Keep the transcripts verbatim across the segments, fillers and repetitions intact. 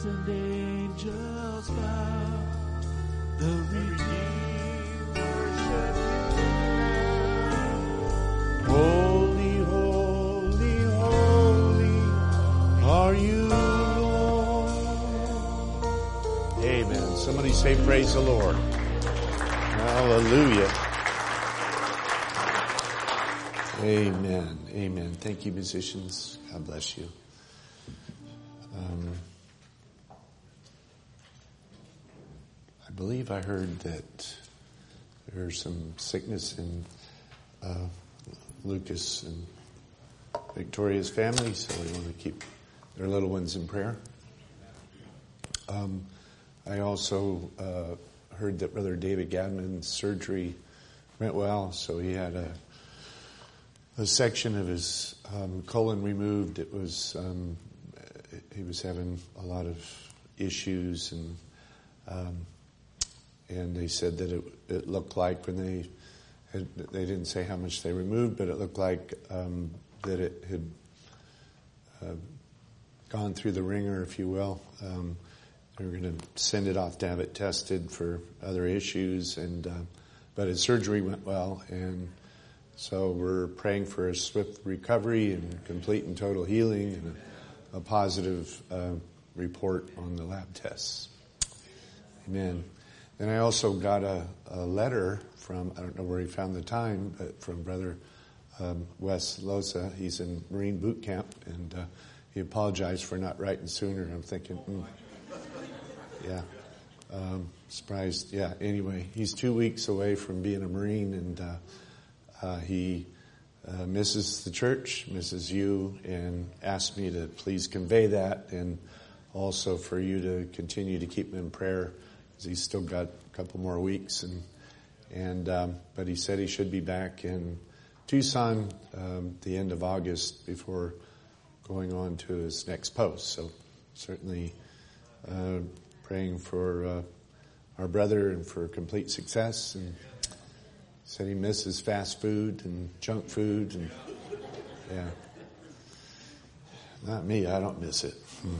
Elders and angels bow, the redeemed worship you. Holy, holy, holy are you, Lord. Amen. Somebody say praise the Lord. Hallelujah. Amen. Amen. Thank you, musicians. God bless you. Um, I believe I heard that there's some sickness in uh, Lucas and Victoria's family, so we want to keep their little ones in prayer. Um, I also uh, heard that Brother David Gadman's surgery went well, so he had a a section of his um, colon removed. It was um, he was having a lot of issues, and um, and they said that it, it looked like when they had, they didn't say how much they removed, but it looked like um, that it had uh, gone through the ringer, if you will. Um, they were going to send it off to have it tested for other issues, and uh, but his surgery went well, and so we're praying for a swift recovery and complete and total healing and a, a positive uh, report on the lab tests. Amen. Then I also got a, a letter from, I don't know where he found the time, but from Brother um, Wes Loza. He's in Marine boot camp, and uh, he apologized for not writing sooner. I'm thinking, mm, yeah, um, surprised. Yeah, anyway, he's two weeks away from being a Marine, and uh, Uh, he uh, misses the church, misses you, and asked me to please convey that, and also for you to continue to keep him in prayer, because he's still got a couple more weeks. And and um, but he said he should be back in Tucson um, the end of August before going on to his next post. So certainly uh, praying for uh, our brother and for complete success. And said he misses fast food and junk food, and yeah, not me. I don't miss it. Hmm.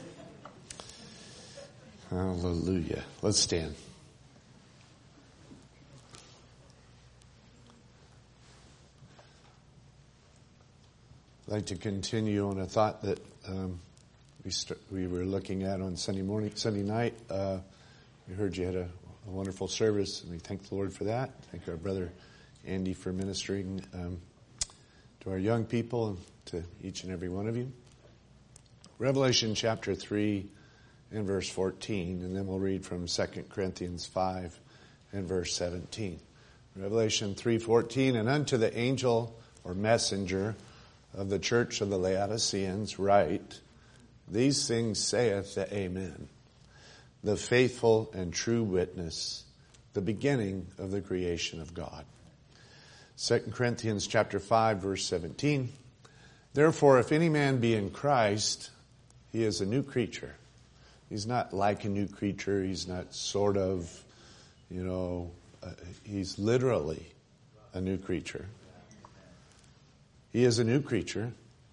Hallelujah. Let's stand. I'd like to continue on a thought that um, we st- we were looking at on Sunday morning, Sunday night. Uh, we heard you had a A wonderful service, and we thank the Lord for that. Thank our brother Andy for ministering um, to our young people and to each and every one of you. Revelation chapter three and verse fourteen, and then we'll read from Second Corinthians five and verse seventeen. Revelation three fourteen, and unto the angel or messenger of the church of the Laodiceans write, these things saith the Amen, the faithful and true witness, the beginning of the creation of God. Second Corinthians chapter five, verse seventeen. Therefore, if any man be in Christ, he is a new creature. He's not like a new creature. He's not sort of, you know, uh, he's literally a new creature. He is a new creature.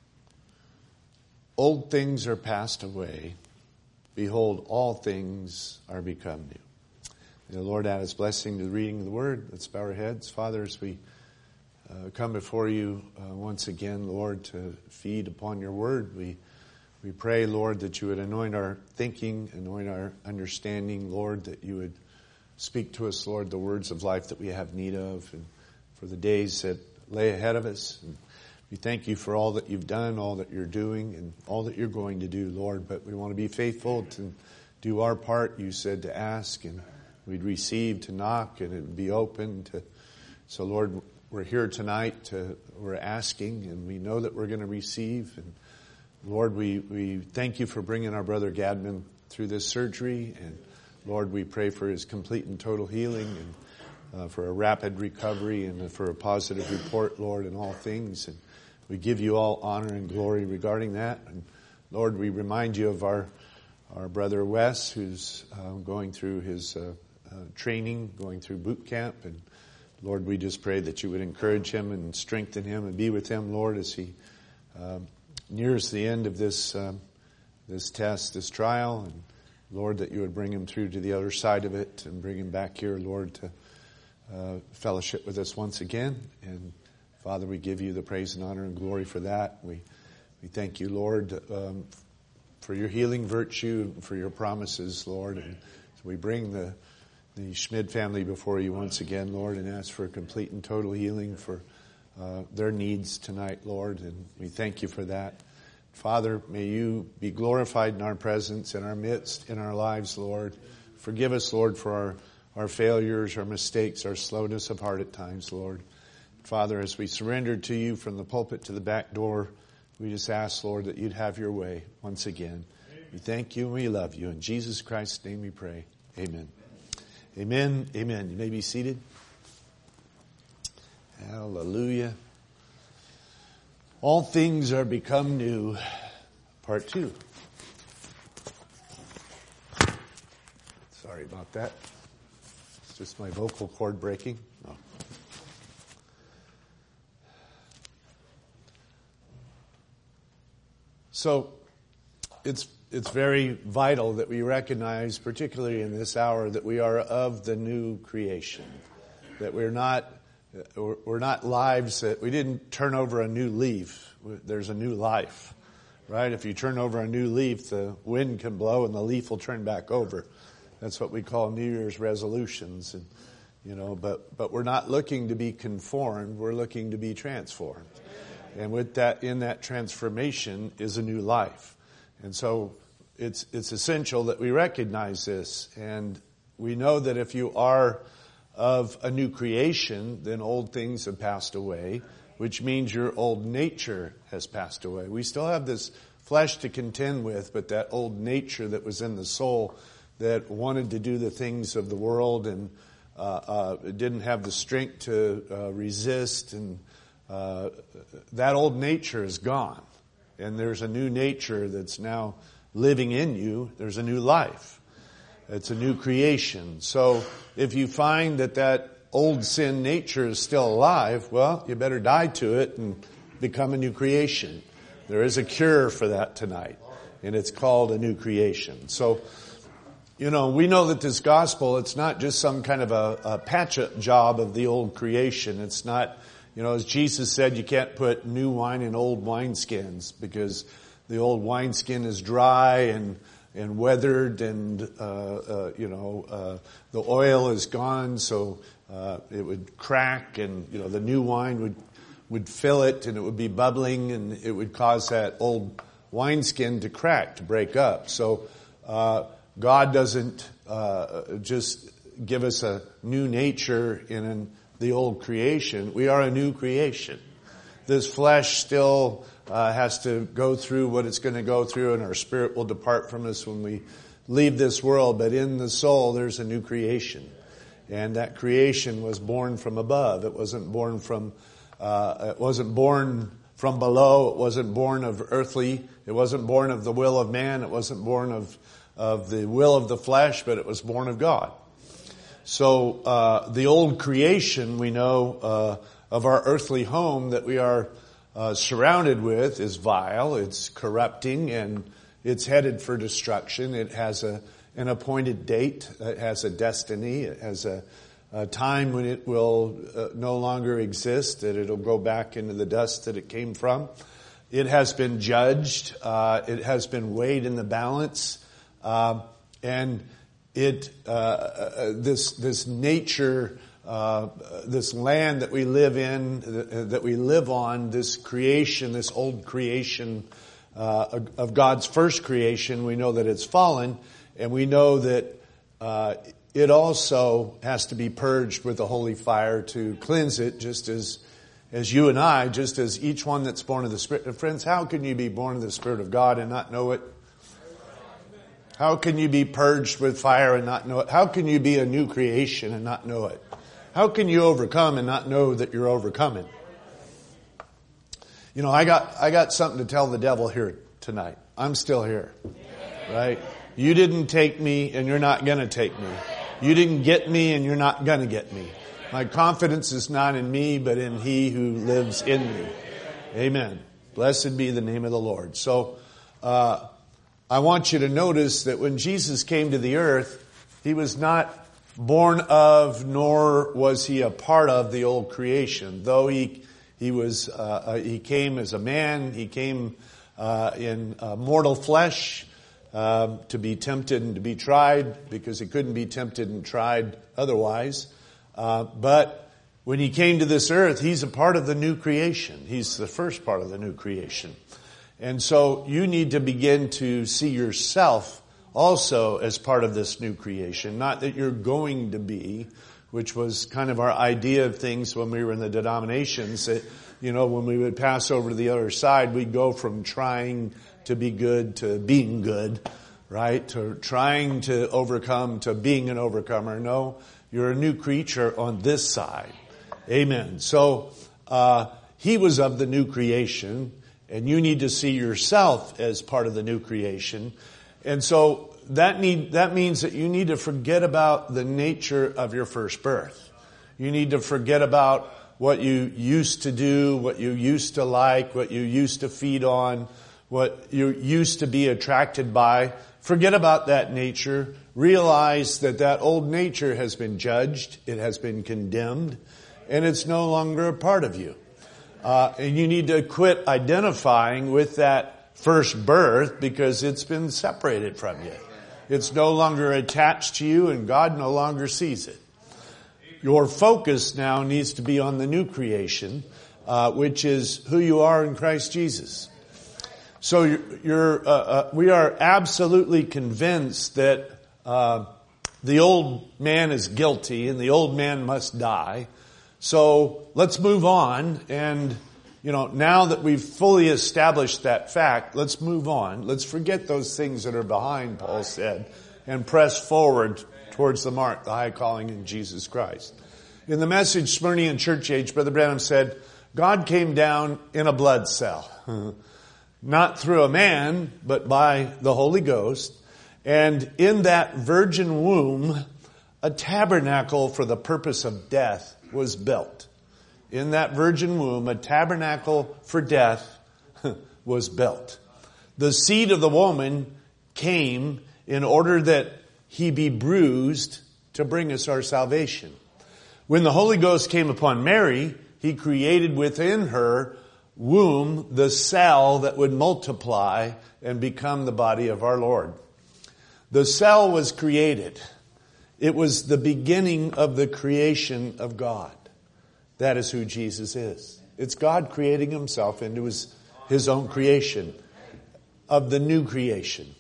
Old things are passed away. Behold, all things are become new. May the Lord add his blessing to the reading of the word. Let's bow our heads. Father, as we uh, come before you uh, once again, Lord, to feed upon your word, we we pray, Lord, that you would anoint our thinking, anoint our understanding, Lord, that you would speak to us, Lord, the words of life that we have need of, and for the days that lay ahead of us. And we thank you for all that you've done, all that you're doing, and all that you're going to do, Lord. But we want to be faithful to do our part. You said to ask, and we'd receive, to knock, and it would be open. To, so, Lord, we're here tonight. To, we're asking, and we know that we're going to receive. And Lord, we, we thank you for bringing our brother Gadman through this surgery. And Lord, we pray for his complete and total healing, and uh, for a rapid recovery, and for a positive report, Lord, in all things. And we give you all honor and glory regarding that. And Lord, we remind you of our our brother Wes, who's uh, going through his uh, uh, training, going through boot camp. And Lord, we just pray that you would encourage him and strengthen him and be with him, Lord, as he uh, nears the end of this um, this test, this trial, and Lord, that you would bring him through to the other side of it and bring him back here, Lord, to uh, fellowship with us once again. And Father, we give you the praise and honor and glory for that. We we thank you, Lord, um, for your healing virtue, for your promises, Lord. And so we bring the the Schmid family before you once again, Lord, and ask for complete and total healing for uh, their needs tonight, Lord. And we thank you for that. Father, may you be glorified in our presence, in our midst, in our lives, Lord. Forgive us, Lord, for our, our failures, our mistakes, our slowness of heart at times, Lord. Father, as we surrender to you from the pulpit to the back door, we just ask, Lord, that you'd have your way once again. We thank you and we love you. In Jesus Christ's name we pray. Amen. Amen. Amen. You may be seated. Hallelujah. All things are become new. Part two. Sorry about that. It's just my vocal cord breaking. No. So, it's it's very vital that we recognize, particularly in this hour, that we are of the new creation. That we're not we're not lives that we didn't turn over a new leaf. There's a new life, right? If you turn over a new leaf, the wind can blow and the leaf will turn back over. That's what we call New Year's resolutions, and you know. But but we're not looking to be conformed. We're looking to be transformed, and with that, in that transformation is a new life. And so it's it's essential that we recognize this, and we know that if you are of a new creation, then old things have passed away, which means your old nature has passed away. We still have this flesh to contend with, but that old nature that was in the soul that wanted to do the things of the world and uh, uh, didn't have the strength to uh, resist, and uh, that old nature is gone. And there's a new nature that's now living in you. There's a new life. It's a new creation. So if you find that that old sin nature is still alive, well, you better die to it and become a new creation. There is a cure for that tonight, and it's called a new creation. So, you know, we know that this gospel, it's not just some kind of a, a patch-up job of the old creation. It's not, you know, as Jesus said, you can't put new wine in old wineskins because the old wineskin is dry and and weathered, and uh, uh, you know uh, the oil is gone, so uh, it would crack, and you know the new wine would would fill it, and it would be bubbling, and it would cause that old wineskin to crack, to break up. So uh, God doesn't uh, just give us a new nature in an, the old creation. We are a new creation. This flesh still Uh, has to go through what it's going to go through, and our spirit will depart from us when we leave this world. But in the soul, there's a new creation. And that creation was born from above. It wasn't born from, uh, it wasn't born from below. It wasn't born of earthly. It wasn't born of the will of man. It wasn't born of, of the will of the flesh, but it was born of God. So, uh, the old creation, we know, uh, of our earthly home that we are Uh, surrounded with is vile, it's corrupting, and it's headed for destruction. It has a an appointed date, it has a destiny, it has a, a time when it will uh, no longer exist, that it'll go back into the dust that it came from. It has been judged, uh, it has been weighed in the balance, uh, and it uh, uh, this this nature. Uh, this land that we live in, uh, that we live on, this creation, this old creation uh, of God's first creation, we know that it's fallen, and we know that uh, it also has to be purged with the holy fire to cleanse it, just as as you and I, just as each one that's born of the Spirit. Friends, how can you be born of the Spirit of God and not know it? How can you be purged with fire and not know it? How can you be a new creation and not know it? How can you overcome and not know that you're overcoming? You know, I got I got something to tell the devil here tonight. I'm still here, right? You didn't take me, and you're not going to take me. You didn't get me, and you're not going to get me. My confidence is not in me, but in He who lives in me. Amen. Blessed be the name of the Lord. So, uh, I want you to notice that when Jesus came to the earth, he was not born of, nor was he a part of the old creation. Though he he was, uh, he came as a man, he came uh, in uh, mortal flesh uh, to be tempted and to be tried, because he couldn't be tempted and tried otherwise. Uh, but when he came to this earth, he's a part of the new creation. He's the first part of the new creation. And so you need to begin to see yourself also as part of this new creation. Not that you're going to be, which was kind of our idea of things when we were in the denominations. That, you know, when we would pass over to the other side, we'd go from trying to be good to being good, right? To trying to overcome to being an overcomer. No, you're a new creature on this side. Amen. So uh he was of the new creation. And you need to see yourself as part of the new creation. And so that need, that means that you need to forget about the nature of your first birth. You need to forget about what you used to do, what you used to like, what you used to feed on, what you used to be attracted by. Forget about that nature. Realize that that old nature has been judged. It has been condemned. And it's no longer a part of you. Uh, and you need to quit identifying with that first birth, because it's been separated from you. It's no longer attached to you, and God no longer sees it. Your focus now needs to be on the new creation, uh, which is who you are in Christ Jesus. So you're, you're uh, uh, we are absolutely convinced that uh, the old man is guilty and the old man must die. So let's move on, and, you know, now that we've fully established that fact, let's move on. Let's forget those things that are behind, Paul said, and press forward towards the mark, the high calling in Jesus Christ. In the Message Smyrnian Church Age, Brother Branham said, God came down in a blood cell, not through a man, but by the Holy Ghost. And in that virgin womb, a tabernacle for the purpose of death was built. In that virgin womb, a tabernacle for death was built. The seed of the woman came in order that he be bruised to bring us our salvation. When the Holy Ghost came upon Mary, he created within her womb the cell that would multiply and become the body of our Lord. The cell was created. It was the beginning of the creation of God. That is who Jesus is. It's God creating himself into his, his own creation, of the new creation.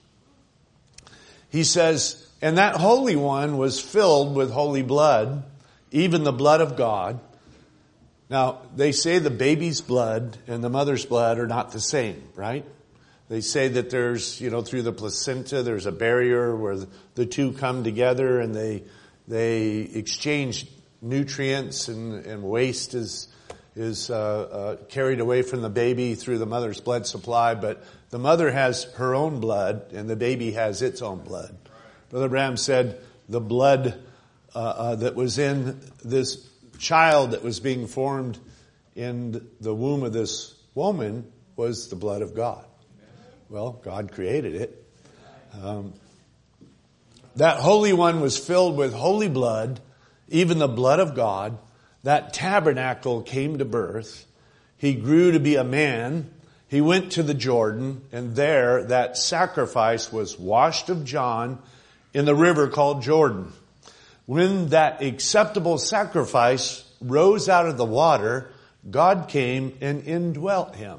He says, and that Holy One was filled with holy blood, even the blood of God. Now, they say the baby's blood and the mother's blood are not the same, right? They say that there's, you know, through the placenta, there's a barrier where the, the two come together and they, they exchange nutrients, and, and waste is, is, uh, uh, carried away from the baby through the mother's blood supply. But the mother has her own blood and the baby has its own blood. Brother Branham said the blood, uh, uh, that was in this child that was being formed in the womb of this woman was the blood of God. Well, God created it. Um, that Holy One was filled with holy blood, even the blood of God. That tabernacle came to birth. He grew to be a man. He went to the Jordan, and there that sacrifice was washed of John in the river called Jordan. When that acceptable sacrifice rose out of the water, God came and indwelt him,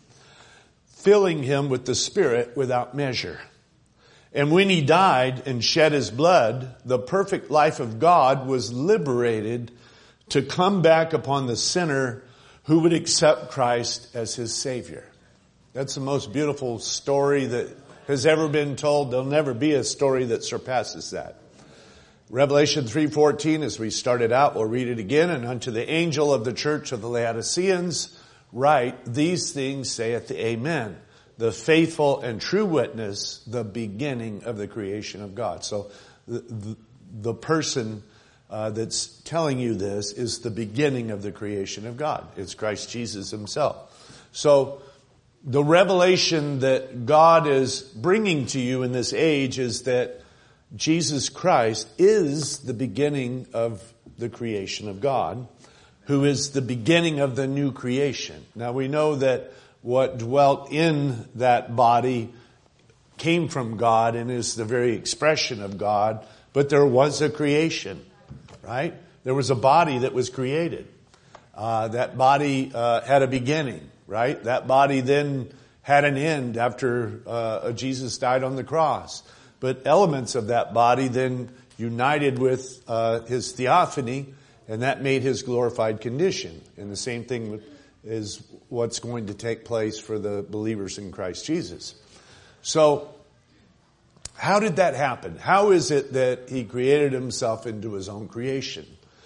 filling him with the Spirit without measure. And when he died and shed his blood, the perfect life of God was liberated to come back upon the sinner who would accept Christ as his Savior. That's the most beautiful story that has ever been told. There'll never be a story that surpasses that. Revelation three fourteen, as we started out, we'll read it again. And unto the angel of the church of the Laodiceans write, these things saith the Amen, the faithful and true witness, the beginning of the creation of God. So the, the, the person uh, that's telling you this is the beginning of the creation of God. It's Christ Jesus himself. So the revelation that God is bringing to you in this age is that Jesus Christ is the beginning of the creation of God, who is the beginning of the new creation. Now we know that what dwelt in that body came from God and is the very expression of God, but there was a creation, right? There was a body that was created. Uh, that body uh, had a beginning, right? That body then had an end after uh, Jesus died on the cross. But elements of that body then united with uh, his theophany, and that made his glorified condition. And the same thing is what's going to take place for the believers in Christ Jesus. So, how did that happen? How is it that he created himself into his own creation?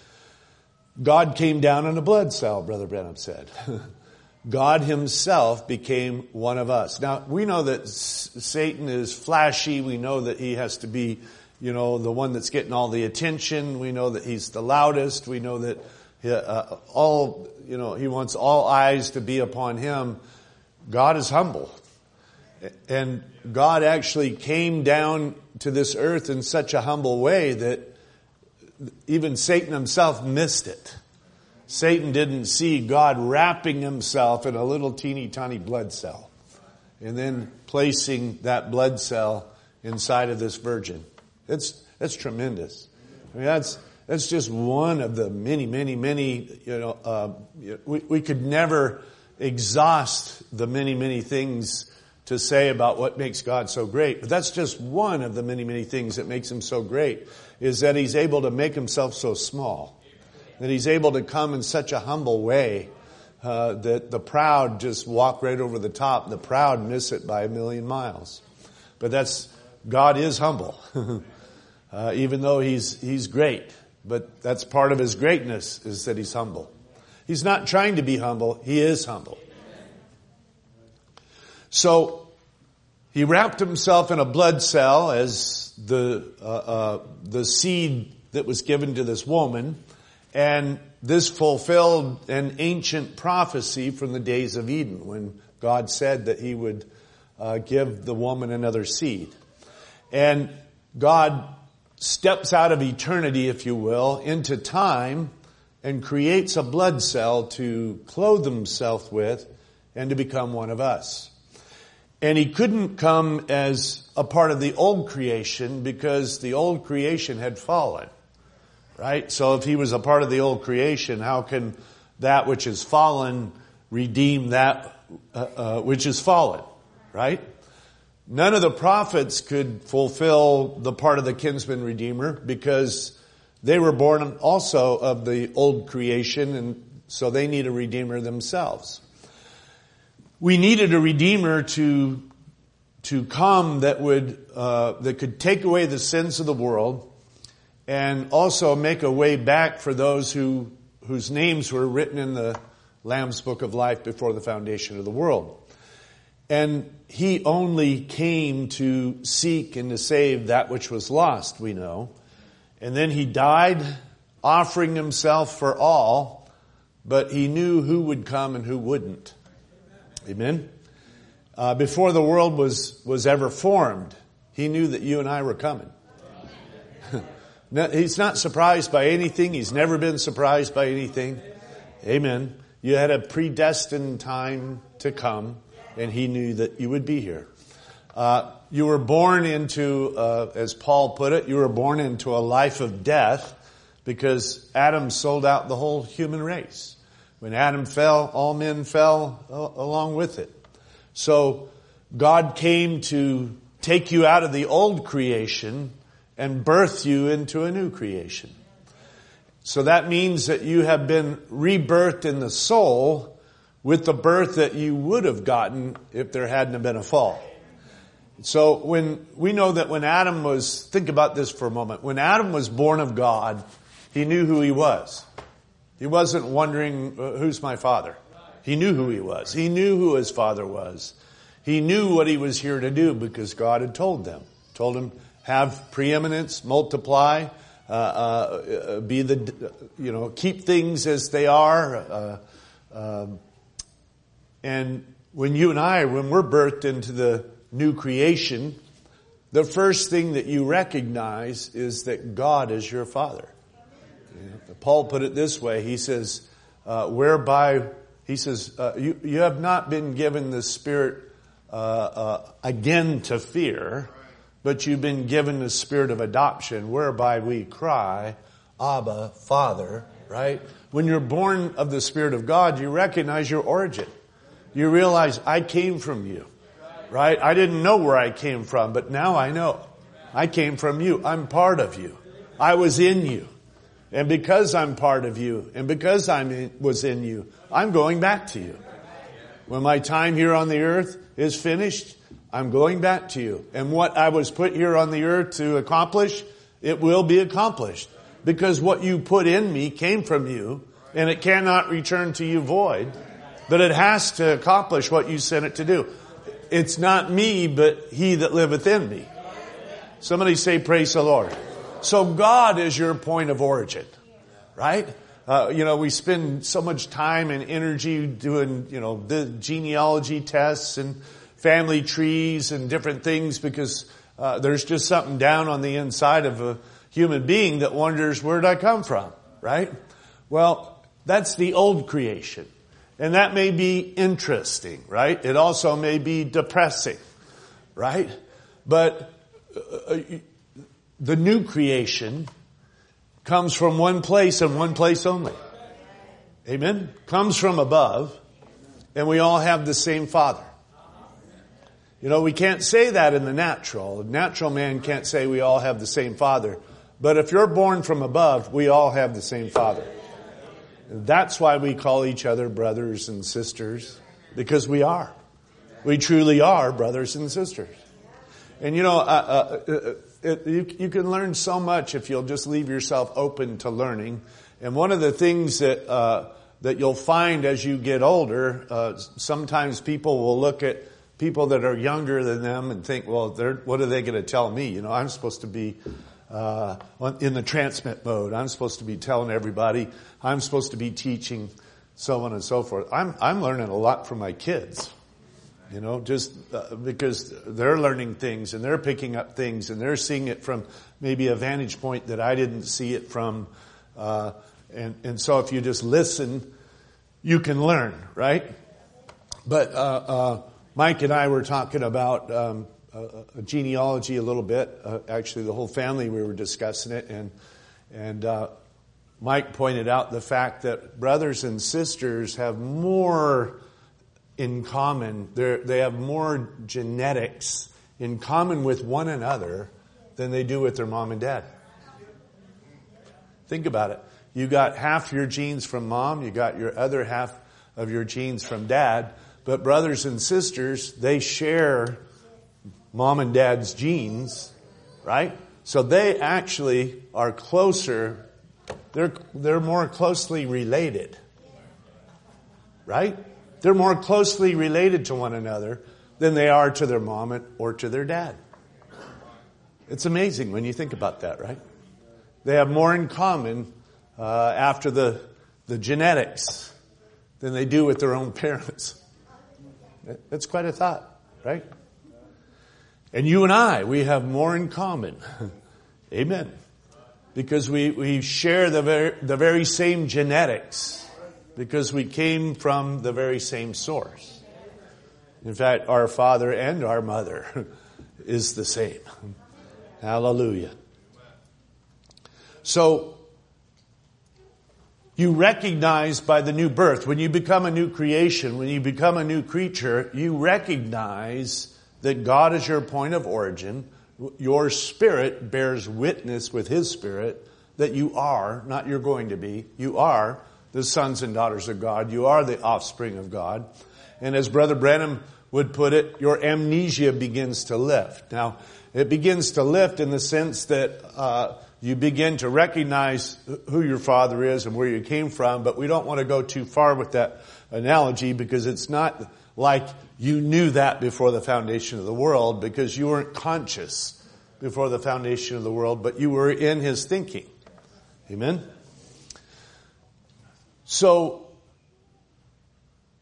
God came down in a blood cell, Brother Branham said. God himself became one of us. Now, we know that Satan is flashy. We know that he has to be, you know, the one that's getting all the attention. We know that he's the loudest. We know that uh, all, you know, he wants all eyes to be upon him. God is humble. And God actually came down to this earth in such a humble way that even Satan himself missed it. Satan didn't see God wrapping himself in a little teeny tiny blood cell and then placing that blood cell inside of this virgin. It's, that's tremendous. I mean, that's, that's just one of the many, many, many, you know, uh, we, we could never exhaust the many, many things to say about what makes God so great. But that's just one of the many, many things that makes him so great, is that he's able to make himself so small, that he's able to come in such a humble way uh, that the proud just walk right over the top. The proud miss it by a million miles. But that's, God is humble, uh, even though he's he's great. But that's part of his greatness, is that he's humble. He's not trying to be humble. He is humble. So he wrapped himself in a blood cell as the uh, uh, the seed that was given to this woman, and this fulfilled an ancient prophecy from the days of Eden, when God said that he would uh, give the woman another seed. And God steps out of eternity, if you will, into time and creates a blood cell to clothe himself with and to become one of us. And he couldn't come as a part of the old creation because the old creation had fallen, right? So if he was a part of the old creation, how can that which is fallen redeem that uh, uh, which is fallen, right? None of the prophets could fulfill the part of the kinsman redeemer because they were born also of the old creation, and so they need a redeemer themselves. We needed a redeemer to to come that would uh, that could take away the sins of the world, and also make a way back for those who whose names were written in the Lamb's Book of Life before the foundation of the world. And he only came to seek and to save that which was lost, we know. And then he died, offering himself for all, but he knew who would come and who wouldn't. Amen? Uh, before the world was, was ever formed, he knew that you and I were coming. No, he's not surprised by anything. He's never been surprised by anything. Amen. You had a predestined time to come, and he knew that you would be here. Uh, you were born into, uh, as Paul put it, you were born into a life of death because Adam sold out the whole human race. When Adam fell, all men fell uh, along with it. So God came to take you out of the old creation and birth you into a new creation. So that means that you have been rebirthed in the soul with the birth that you would have gotten if there hadn't been a fall. So when we know that when Adam was, think about this for a moment, when Adam was born of God, he knew who he was. He wasn't wondering, uh, who's my father? He knew who he was. He knew who his father was. He knew what he was here to do because God had told them. Told him, have preeminence, multiply, uh, uh, be the, you know, keep things as they are. Uh, um, and when you and I, when we're birthed into the new creation, the first thing that you recognize is that God is your Father. You know, Paul put it this way. He says, uh, whereby, he says, uh, you, you have not been given the Spirit uh, uh, again to fear, but you've been given the Spirit of adoption, whereby we cry, Abba, Father, right? When you're born of the Spirit of God, you recognize your origin. You realize, I came from you, right? I didn't know where I came from, but now I know. I came from you. I'm part of you. I was in you. And because I'm part of you, and because I was in you, I'm going back to you. When my time here on the earth is finished, I'm going back to you. And what I was put here on the earth to accomplish, it will be accomplished. Because what you put in me came from you, and it cannot return to you void, but it has to accomplish what you sent it to do. It's not me, but He that liveth in me. Somebody say, praise the Lord. So God is your point of origin, right? Uh, you know, we spend so much time and energy doing, you know, the genealogy tests and family trees and different things because uh, there's just something down on the inside of a human being that wonders, where did I come from, right? Well, that's the old creation. And that may be interesting, right? It also may be depressing, right? But uh, the new creation comes from one place and one place only. Amen? Comes from above, and we all have the same Father. You know, we can't say that in the natural. The natural man can't say we all have the same Father. But if you're born from above, we all have the same Father. That's why we call each other brothers and sisters, because we are. We truly are brothers and sisters. And you know, uh, uh, it, you, you can learn so much if you'll just leave yourself open to learning. And one of the things that uh, that you'll find as you get older, uh, sometimes people will look at people that are younger than them and think, well, they're, what are they going to tell me? You know, I'm supposed to be Uh, in the transmit mode. I'm supposed to be telling everybody. I'm supposed to be teaching, so on and so forth. I'm, I'm learning a lot from my kids, you know, just uh, because they're learning things and they're picking up things and they're seeing it from maybe a vantage point that I didn't see it from. Uh, and, and so if you just listen, you can learn, right? But, uh, uh, Mike and I were talking about, um, Uh, a genealogy a little bit. Uh, actually, the whole family, we were discussing it. And and uh, Mike pointed out the fact that brothers and sisters have more in common. They're, they have more genetics in common with one another than they do with their mom and dad. Think about it. You got half your genes from mom. You got your other half of your genes from dad. But brothers and sisters, they share mom and dad's genes, right? So they actually are closer, they're, they're more closely related, right? They're more closely related to one another than they are to their mom or to their dad. It's amazing when you think about that, right? They have more in common uh, after the, the genetics than they do with their own parents. That's quite a thought, right? And you and I, we have more in common. Amen. Because we, we share the very, the very same genetics. Because we came from the very same source. In fact, our father and our mother is the same. Hallelujah. So, you recognize by the new birth, when you become a new creation, when you become a new creature, you recognize that God is your point of origin. Your spirit bears witness with His Spirit that you are, not you're going to be, you are the sons and daughters of God. You are the offspring of God. And as Brother Branham would put it, your amnesia begins to lift. Now, it begins to lift in the sense that uh, you begin to recognize who your father is and where you came from, but we don't want to go too far with that analogy because it's not like you knew that before the foundation of the world because you weren't conscious before the foundation of the world, but you were in His thinking. Amen? So,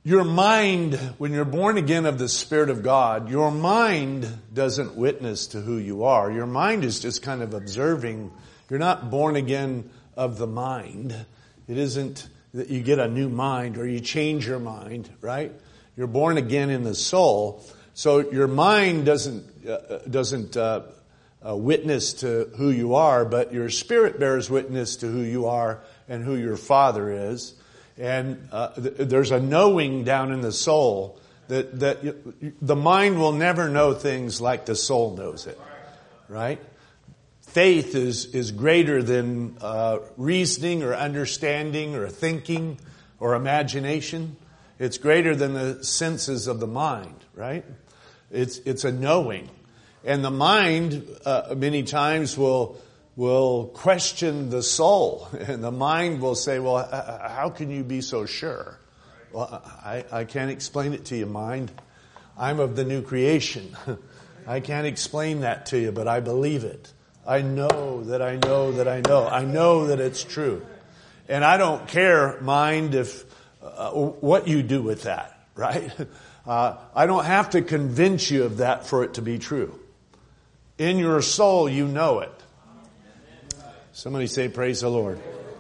Your mind, when you're born again of the Spirit of God, your mind doesn't witness to who you are. Your mind is just kind of observing. You're not born again of the mind. It isn't that you get a new mind or you change your mind, right? You're born again in the soul. So your mind doesn't uh, doesn't uh, uh, witness to who you are, but your spirit bears witness to who you are and who your Father is. And uh, th- there's a knowing down in the soul that that you, the mind will never know things like the soul knows it, right? Faith is is greater than uh, reasoning or understanding or thinking or imagination. It's greater than the senses of the mind, right? It's it's a knowing, and the mind uh, many times will will question the soul, and the mind will say, "Well, how can you be so sure?" Well, I I can't explain it to you, mind. I'm of the new creation. I can't explain that to you, but I believe it. I know that I know that I know. I know that it's true. And I don't care, mind, if uh, what you do with that, right? Uh, I don't have to convince you of that for it to be true. In your soul, you know it. Somebody say, praise the Lord.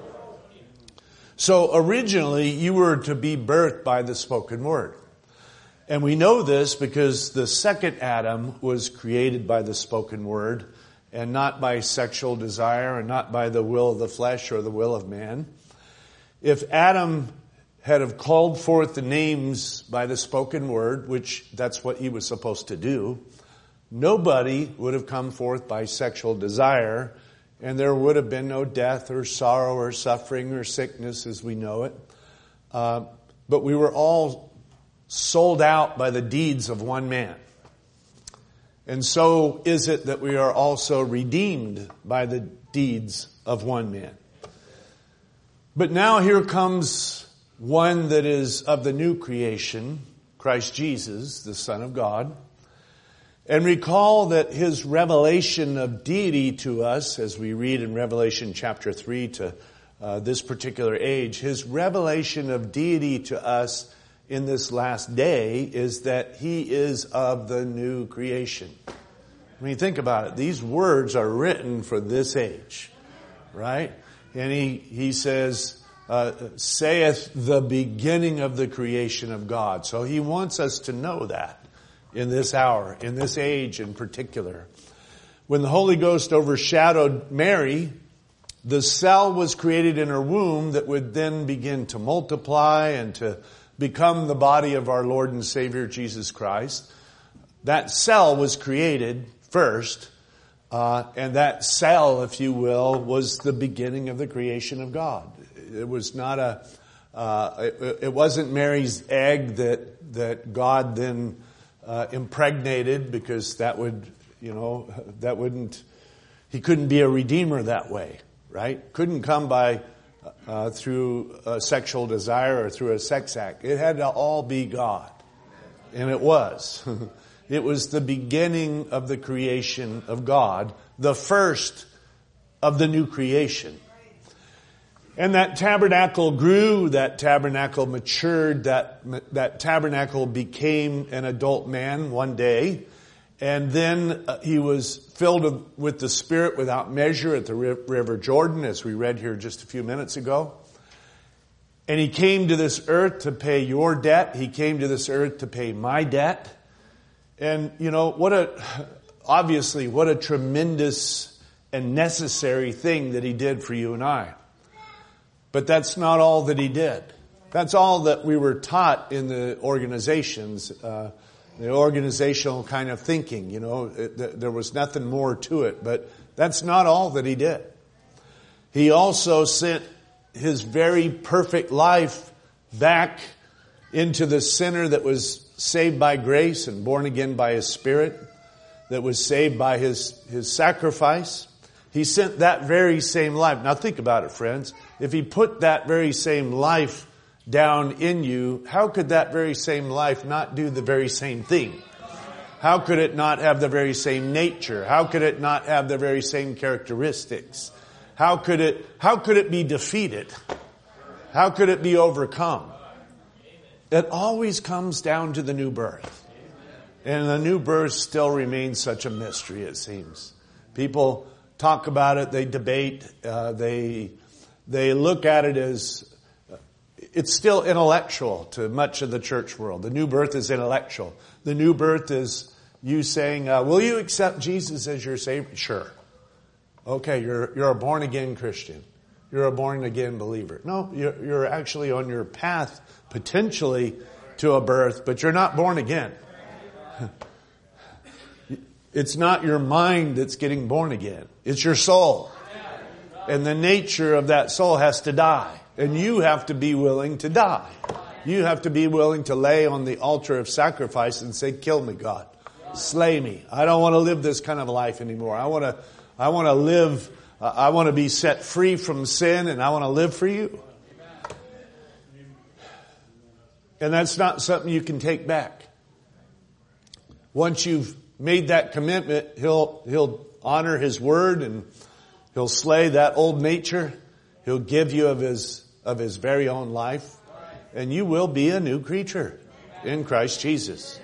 So originally, you were to be birthed by the spoken word. And we know this because the second Adam was created by the spoken word, and not by sexual desire, and not by the will of the flesh or the will of man. If Adam had have called forth the names by the spoken word, which that's what he was supposed to do, nobody would have come forth by sexual desire, and there would have been no death or sorrow or suffering or sickness as we know it. Uh, but we were all sold out by the deeds of one man. And so is it that we are also redeemed by the deeds of one man. But now here comes one that is of the new creation, Christ Jesus, the Son of God. And recall that his revelation of deity to us, as we read in Revelation chapter three to uh, this particular age, his revelation of deity to us in this last day is that he is of the new creation. I mean, think about it. These words are written for this age, right? And he, he says, uh, saith the beginning of the creation of God. So he wants us to know that in this hour, in this age in particular. When the Holy Ghost overshadowed Mary, the cell was created in her womb that would then begin to multiply and to become the body of our Lord and Savior Jesus Christ. That cell was created first, uh, and that cell, if you will, was the beginning of the creation of God. It was not a, uh, it, it wasn't Mary's egg that that God then uh, impregnated, because that would, you know, that wouldn't. He couldn't be a redeemer that way, right? Couldn't come by. Uh, through a sexual desire or through a sex act. It had to all be God. And it was. It was the beginning of the creation of God, the first of the new creation. And that tabernacle grew, that tabernacle matured, that, that tabernacle became an adult man one day. And then uh, he was filled with the Spirit without measure at the River Jordan, as we read here just a few minutes ago. And he came to this earth to pay your debt. He came to this earth to pay my debt. And, you know, what a, obviously, what a tremendous and necessary thing that he did for you and I. But that's not all that he did. That's all that we were taught in the organizations, uh, the organizational kind of thinking, you know, it, there was nothing more to it, but that's not all that he did. He also sent his very perfect life back into the sinner that was saved by grace and born again by his Spirit, that was saved by his, his sacrifice. He sent that very same life. Now think about it, friends. If he put that very same life down in you, how could that very same life not do the very same thing? How could it not have the very same nature? How could it not have the very same characteristics? How could it, how could it be defeated? How could it be overcome? It always comes down to the new birth. And the new birth still remains such a mystery, it seems. People talk about it, they debate, uh, they they look at it as, it's still intellectual to much of the church world. The new birth is intellectual. The new birth is you saying, uh, will you accept Jesus as your Savior? Sure. Okay, you're you're a born-again Christian. You're a born-again believer. No, you're, you're actually on your path, potentially, to a birth, but you're not born again. It's not your mind that's getting born again. It's your soul. And the nature of that soul has to die. And you have to be willing to die. You have to be willing to lay on the altar of sacrifice and say, kill me, God. Slay me. I don't want to live this kind of life anymore. I want to, I want to live, uh, I want to be set free from sin, and I want to live for you. And that's not something you can take back. Once you've made that commitment, he'll, he'll honor his word, and he'll slay that old nature. He'll give you of his, of his very own life. And you will be a new creature in Christ Jesus.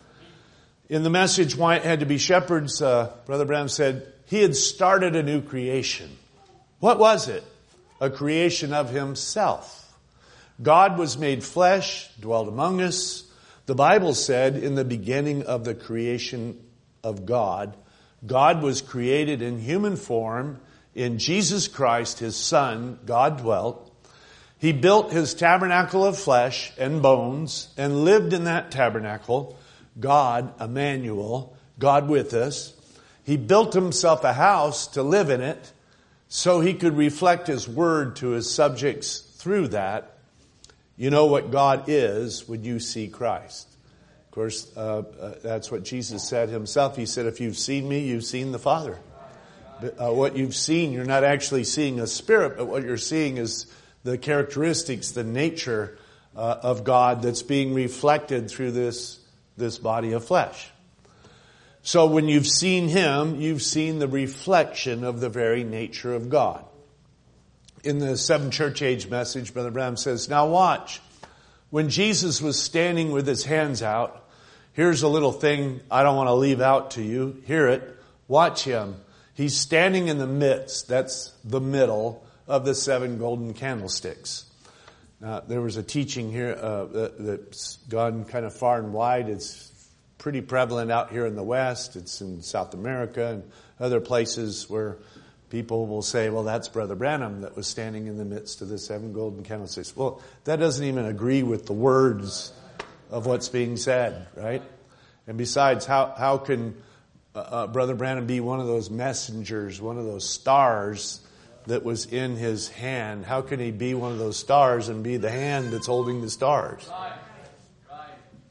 In the message, Why It Had to Be Shepherds, uh, Brother Branham said, he had started a new creation. What was it? A creation of himself. God was made flesh, dwelt among us. The Bible said in the beginning of the creation of God, God was created in human form. In Jesus Christ, his Son, God dwelt. He built his tabernacle of flesh and bones and lived in that tabernacle. God, Emmanuel, God with us. He built himself a house to live in it so he could reflect his word to his subjects through that. You know what God is when you see Christ. Of course, uh, uh, that's what Jesus said himself. He said, if you've seen me, you've seen the Father. But, uh, what you've seen, you're not actually seeing a spirit, but what you're seeing is the characteristics, the nature uh, of God that's being reflected through this, this body of flesh. So when you've seen him, you've seen the reflection of the very nature of God. In the Seven Church Age message, Brother Branham says, now watch. When Jesus was standing with his hands out, here's a little thing I don't want to leave out to you. Hear it. Watch him. He's standing in the midst. That's the middle of the seven golden candlesticks. Now, there was a teaching here uh, that, that's gone kind of far and wide. It's pretty prevalent out here in the West. It's in South America and other places where people will say, well, that's Brother Branham that was standing in the midst of the seven golden candlesticks. Well, that doesn't even agree with the words of what's being said, right? And besides, how, how can uh, uh, Brother Branham be one of those messengers, one of those stars that was in his hand? How can he be one of those stars and be the hand that's holding the stars? Right. Right.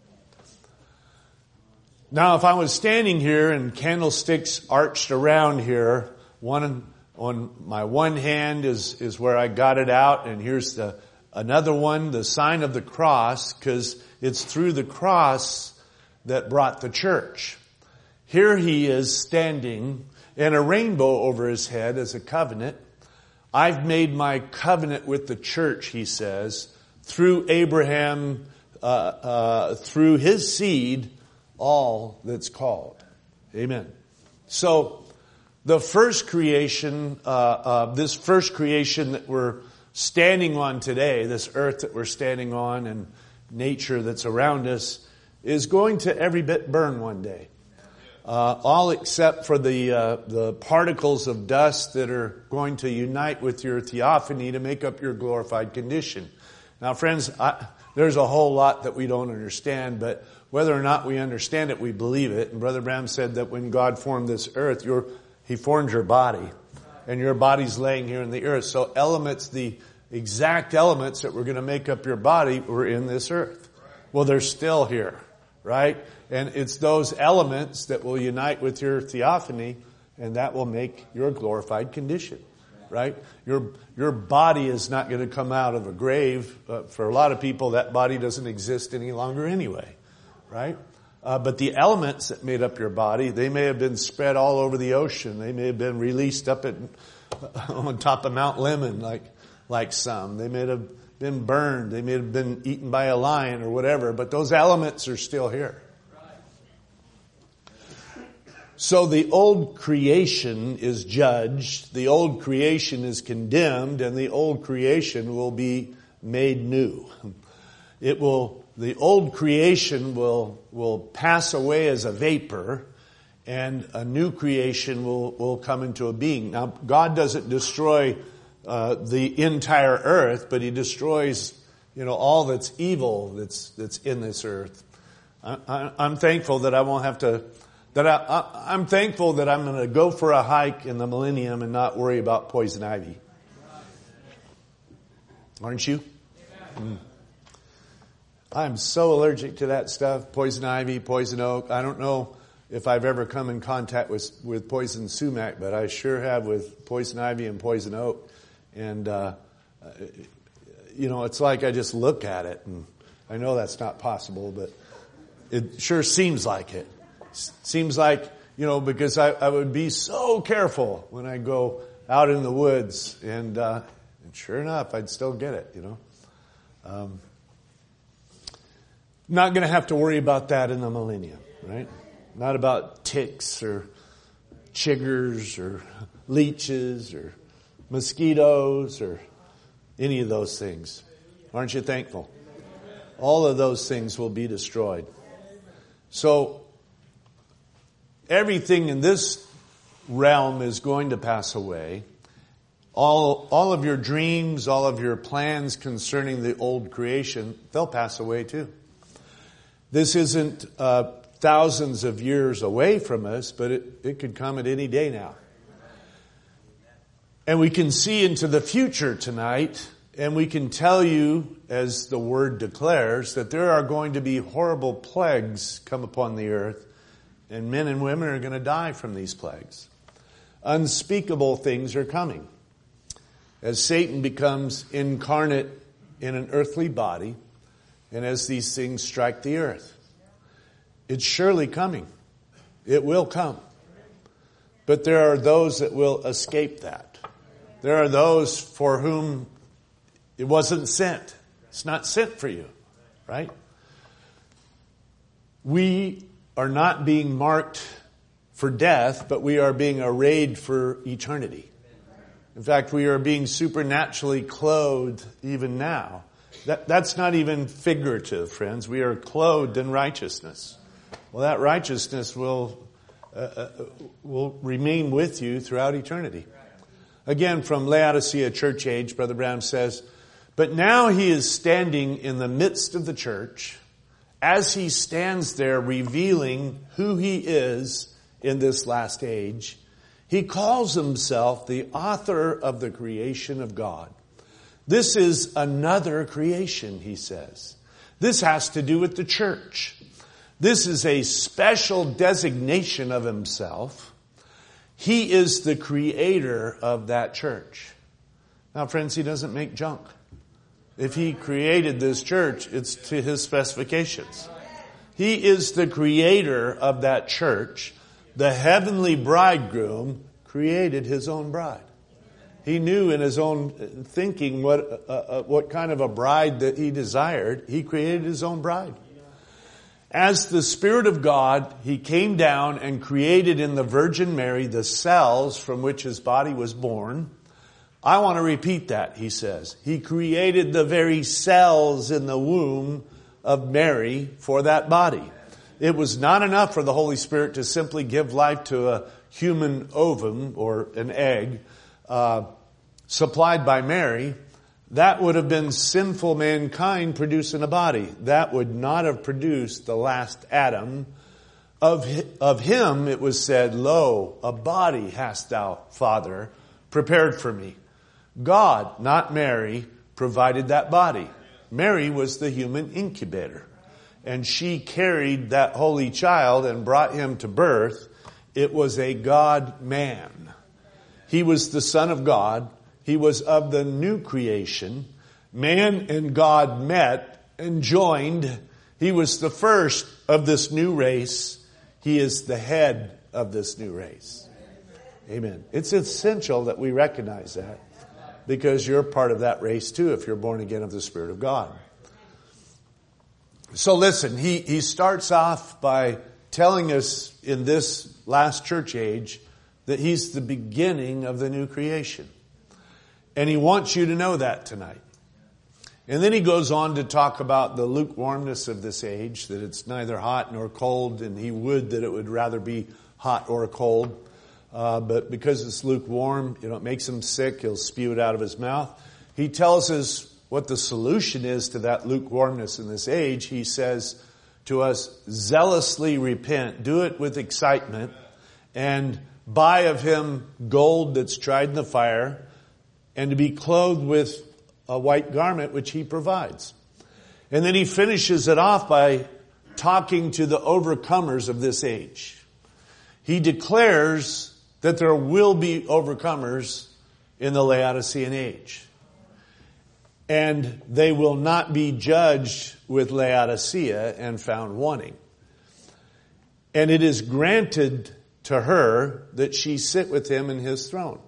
Now, if I was standing here and candlesticks arched around here, one on my one hand is, is where I got it out, and here's the another one, the sign of the cross, because it's through the cross that brought the church. Here he is standing, and a rainbow over his head as a covenant. I've made my covenant with the church, he says, through Abraham, uh, uh, through his seed, all that's called. Amen. So, the first creation, uh, uh, this first creation that we're standing on today, this earth that we're standing on and nature that's around us, is going to every bit burn one day. Uh, all except for the uh, the particles of dust that are going to unite with your theophany to make up your glorified condition. Now, friends, I, there's a whole lot that we don't understand, but whether or not we understand it, we believe it. And Brother Branham said that when God formed this earth, your He formed your body, and your body's laying here in the earth. So elements, the exact elements that were going to make up your body were in this earth. Well, they're still here, right? And it's those elements that will unite with your theophany, and that will make your glorified condition, right? Your your body is not going to come out of a grave. Uh, for a lot of people, that body doesn't exist any longer anyway, right? Uh, but the elements that made up your body, they may have been spread all over the ocean. They may have been released up at, on top of Mount Lemon, like like some. They may have been burned. They may have been eaten by a lion or whatever, but those elements are still here. So the old creation is judged, the old creation is condemned, and the old creation will be made new. It will, the old creation will, will pass away as a vapor, and a new creation will, will come into a being. Now, God doesn't destroy uh, the entire earth, but He destroys, you know, all that's evil that's that's in this earth. I, I, I'm thankful that I won't have to. That I, I, I'm thankful that I'm going to go for a hike in the millennium and not worry about poison ivy. Aren't you? Mm. I'm so allergic to that stuff. Poison ivy, poison oak. I don't know if I've ever come in contact with, with poison sumac, but I sure have with poison ivy and poison oak. And, uh, you know, it's like I just look at it, and I know that's not possible, but it sure seems like it. Seems like, you know, because I, I would be so careful when I go out in the woods, and, uh, and sure enough, I'd still get it, you know. Um, not going to have to worry about that in the millennium, right? Not about ticks or chiggers or leeches or mosquitoes or any of those things. Aren't you thankful? All of those things will be destroyed. So, everything in this realm is going to pass away. All, all of your dreams, all of your plans concerning the old creation, they'll pass away too. This isn't uh, thousands of years away from us, but it, it could come at any day now. And we can see into the future tonight, and we can tell you, as the word declares, that there are going to be horrible plagues come upon the earth. And men and women are going to die from these plagues. Unspeakable things are coming. As Satan becomes incarnate in an earthly body, and as these things strike the earth. It's surely coming. It will come. But there are those that will escape that. There are those for whom it wasn't sent. It's not sent for you, right? We are not being marked for death, but we are being arrayed for eternity. In fact, we are being supernaturally clothed even now. That, that's not even figurative, friends. We are clothed in righteousness. Well, that righteousness will uh, uh, will remain with you throughout eternity. Again, from Laodicea Church Age, Brother Branham says, "But now he is standing in the midst of the church, as he stands there revealing who he is in this last age, he calls himself the author of the creation of God. This is another creation," he says. This has to do with the church. This is a special designation of himself. He is the creator of that church. Now, friends, he doesn't make junk. If he created this church, it's to his specifications. He is the creator of that church. The heavenly bridegroom created his own bride. He knew in his own thinking what uh, uh, what kind of a bride that he desired. He created his own bride. As the Spirit of God, he came down and created in the Virgin Mary the cells from which his body was born. I want to repeat that, he says. He created the very cells in the womb of Mary for that body. It was not enough for the Holy Spirit to simply give life to a human ovum or an egg uh, supplied by Mary. That would have been sinful mankind producing a body. That would not have produced the last Adam. Of, of him it was said, "Lo, a body hast thou, Father, prepared for me." God, not Mary, provided that body. Mary was the human incubator. And she carried that holy child and brought him to birth. It was a God-man. He was the Son of God. He was of the new creation. Man and God met and joined. He was the first of this new race. He is the head of this new race. Amen. It's essential that we recognize that. because you're part of that race too if you're born again of the Spirit of God. So listen, he, he starts off by telling us in this last church age that he's the beginning of the new creation. And he wants you to know that tonight. And then he goes on to talk about the lukewarmness of this age, that it's neither hot nor cold, and he would that it would rather be hot or cold. Uh, but because it's lukewarm, you know, it makes him sick. He'll spew it out of his mouth. He tells us what the solution is to that lukewarmness in this age. He says to us, zealously repent. Do it with excitement. And buy of him gold that's tried in the fire, and to be clothed with a white garment which he provides. And then he finishes it off by talking to the overcomers of this age. He declares that there will be overcomers in the Laodicean age. And they will not be judged with Laodicea and found wanting. And it is granted to her that she sit with him in his throne.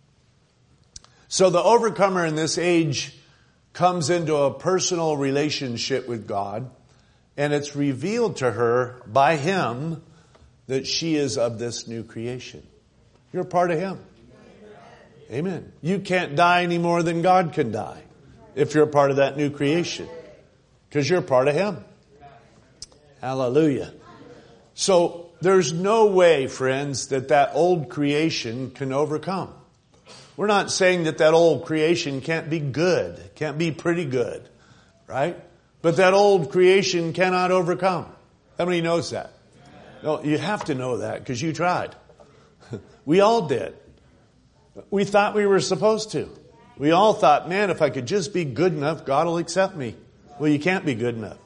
So the overcomer in this age comes into a personal relationship with God, and it's revealed to her by him that she is of this new creation. You're part of him. Amen. You can't die any more than God can die if you're part of that new creation, because you're part of him. Hallelujah. So there's no way, friends, that that old creation can overcome. We're not saying that that old creation can't be good, can't be pretty good, right? But that old creation cannot overcome. How many knows that? No, you have to know that because you tried. We all did. We thought we were supposed to. We all thought, man, if I could just be good enough, God will accept me. Well, you can't be good enough.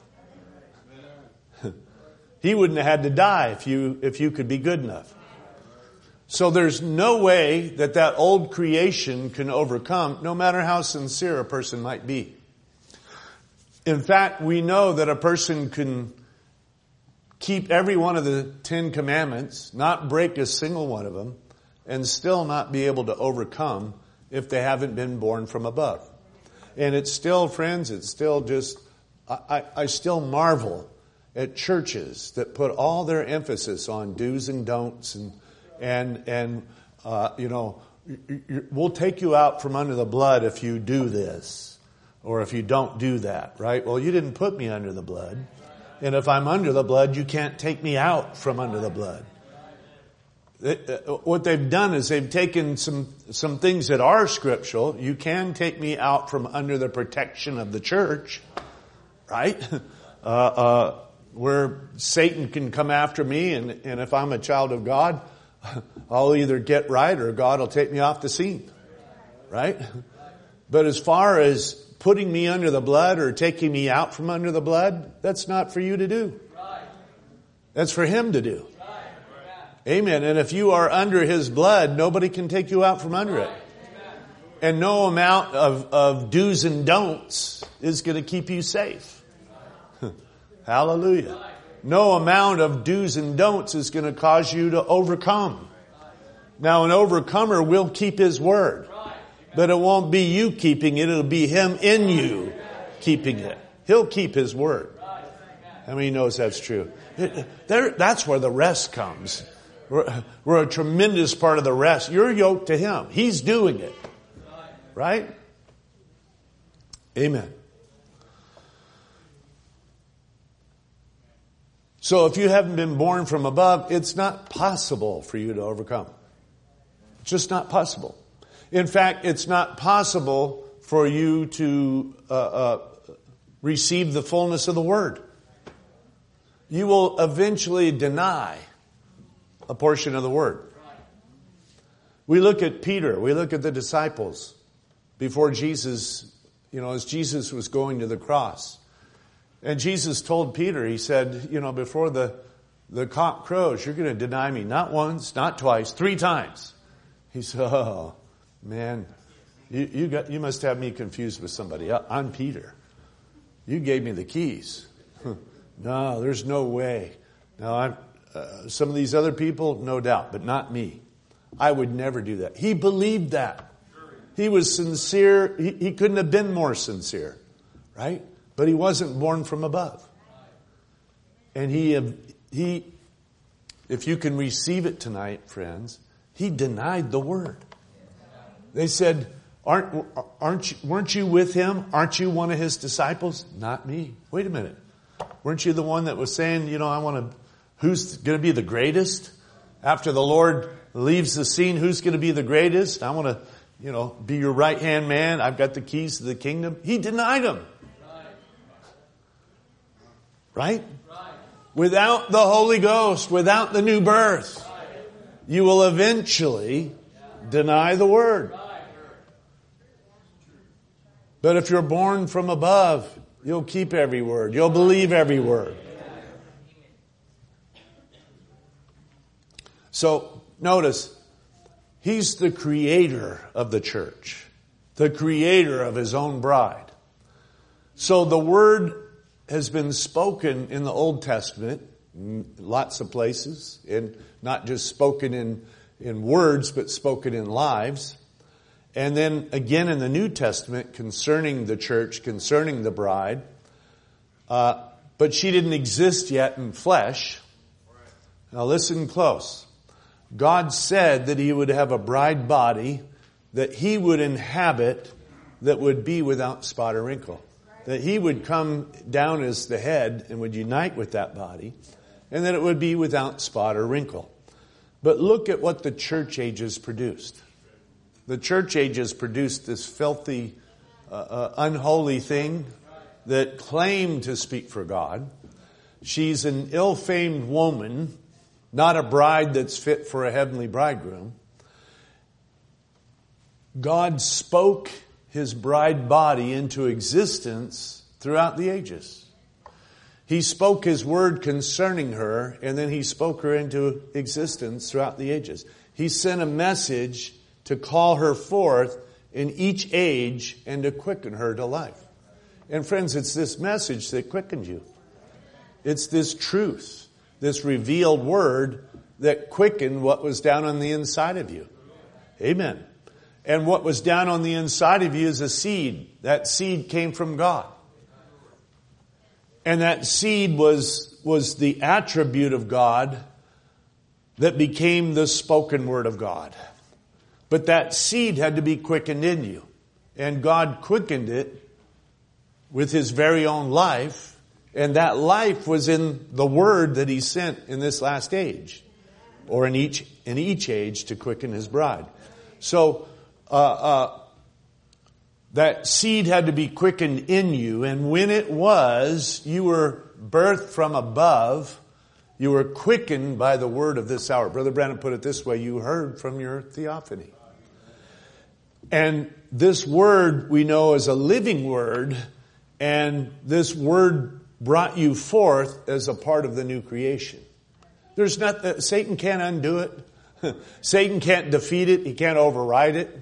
He wouldn't have had to die if you, if you could be good enough. So there's no way that that old creation can overcome, no matter how sincere a person might be. In fact, we know that a person can keep every one of the Ten Commandments, not break a single one of them, and still not be able to overcome if they haven't been born from above. And it's still, friends, it's still just, I, I still marvel at churches that put all their emphasis on do's and don'ts and And, and uh, you know, we'll take you out from under the blood if you do this or if you don't do that, right? Well, you didn't put me under the blood. And if I'm under the blood, you can't take me out from under the blood. It, uh, what they've done is they've taken some, some things that are scriptural. You can take me out from under the protection of the church, right? Uh, uh, where Satan can come after me, and, and if I'm a child of God, I'll either get right or God will take me off the scene. Right? But as far as putting me under the blood or taking me out from under the blood, that's not for you to do. That's for him to do. Amen. And if you are under his blood, nobody can take you out from under it. And no amount of, of do's and don'ts is going to keep you safe. Hallelujah. No amount of do's and don'ts is going to cause you to overcome. Now, an overcomer will keep his word. But it won't be you keeping it. It'll be him in you keeping it. He'll keep his word. How many knows that's true? It, there, that's where the rest comes. We're, we're a tremendous part of the rest. You're yoked to him. He's doing it. Right? Amen. So if you haven't been born from above, it's not possible for you to overcome. It's just not possible. In fact, it's not possible for you to uh, uh, receive the fullness of the word. You will eventually deny a portion of the word. We look at Peter, we look at the disciples before Jesus, you know, as Jesus was going to the cross. And Jesus told Peter, he said, you know, before the, the cock crows, you're going to deny me not once, not twice, three times. He said, oh, man, you, you, got, you must have me confused with somebody. I'm Peter. You gave me the keys. No, there's no way. Now, I'm, uh, some of these other people, no doubt, but not me. I would never do that. He believed that. He was sincere. He, he couldn't have been more sincere, right? But he wasn't born from above. And he, he, if you can receive it tonight, friends, he denied the word. They said, aren't, aren't you, weren't you with him? Aren't you one of his disciples? Not me. Wait a minute. Weren't you the one that was saying, you know, I want to, who's going to be the greatest? After the Lord leaves the scene, who's going to be the greatest? I want to, you know, be your right-hand man. I've got the keys to the kingdom. He denied him. Right? Without the Holy Ghost, without the new birth, you will eventually deny the word. But if you're born from above, you'll keep every word. You'll believe every word. So, notice, he's the creator of the church. The creator of his own bride. So the word has been spoken in the Old Testament, lots of places, and not just spoken in, in words, but spoken in lives. And then again in the New Testament concerning the church, concerning the bride. Uh, but she didn't exist yet in flesh. Now listen close. God said that he would have a bride body that he would inhabit that would be without spot or wrinkle. That he would come down as the head and would unite with that body, and that it would be without spot or wrinkle. But look at what the church ages produced. The church ages produced this filthy, uh, uh, unholy thing that claimed to speak for God. She's an ill-famed woman, not a bride that's fit for a heavenly bridegroom. God spoke his bride body into existence throughout the ages. He spoke his word concerning her, and then he spoke her into existence throughout the ages. He sent a message to call her forth in each age and to quicken her to life. And friends, it's this message that quickened you. It's this truth, this revealed word that quickened what was down on the inside of you. Amen. And what was down on the inside of you is a seed. That seed came from God. And that seed was, was the attribute of God that became the spoken word of God. But that seed had to be quickened in you. And God quickened it with his very own life. And that life was in the word that he sent in this last age. Or in each, in each age to quicken his bride. So, Uh, uh, that seed had to be quickened in you, and when it was, you were birthed from above. You were quickened by the word of this hour. Brother Brandon put it this way: you heard from your theophany. And this word we know is a living word, and this word brought you forth as a part of the new creation. There's not, Satan can't undo it. Satan can't defeat it. He can't override it.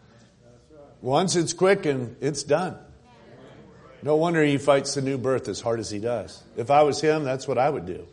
Once it's quickened, it's done. No wonder he fights the new birth as hard as he does. If I was him, that's what I would do.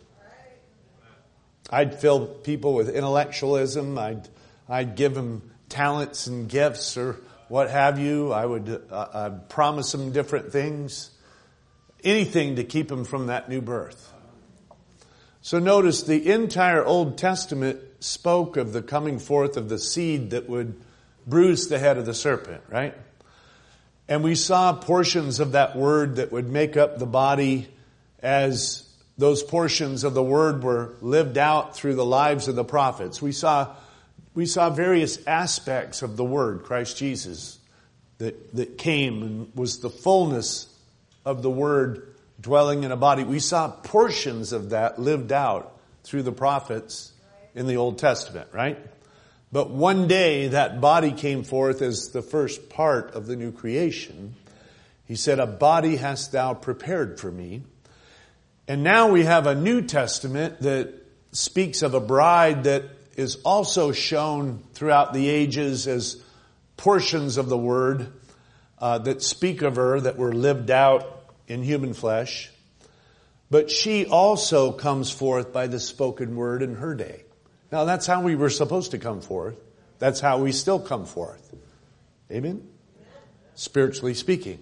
I'd fill people with intellectualism. I'd, I'd give them talents and gifts or what have you. I would uh, I'd promise them different things. Anything to keep them from that new birth. So notice the entire Old Testament spoke of the coming forth of the seed that would bruise the head of the serpent, right? And we saw portions of that word that would make up the body as those portions of the word were lived out through the lives of the prophets. We saw, we saw various aspects of the word, Christ Jesus, that, that came and was the fullness of the word dwelling in a body. We saw portions of that lived out through the prophets in the Old Testament, right? But one day that body came forth as the first part of the new creation. He said, "A body hast thou prepared for me." And now we have a New Testament that speaks of a bride that is also shown throughout the ages as portions of the word uh, that speak of her, that were lived out in human flesh. But she also comes forth by the spoken word in her day. Now that's how we were supposed to come forth. That's how we still come forth. Amen? Spiritually speaking.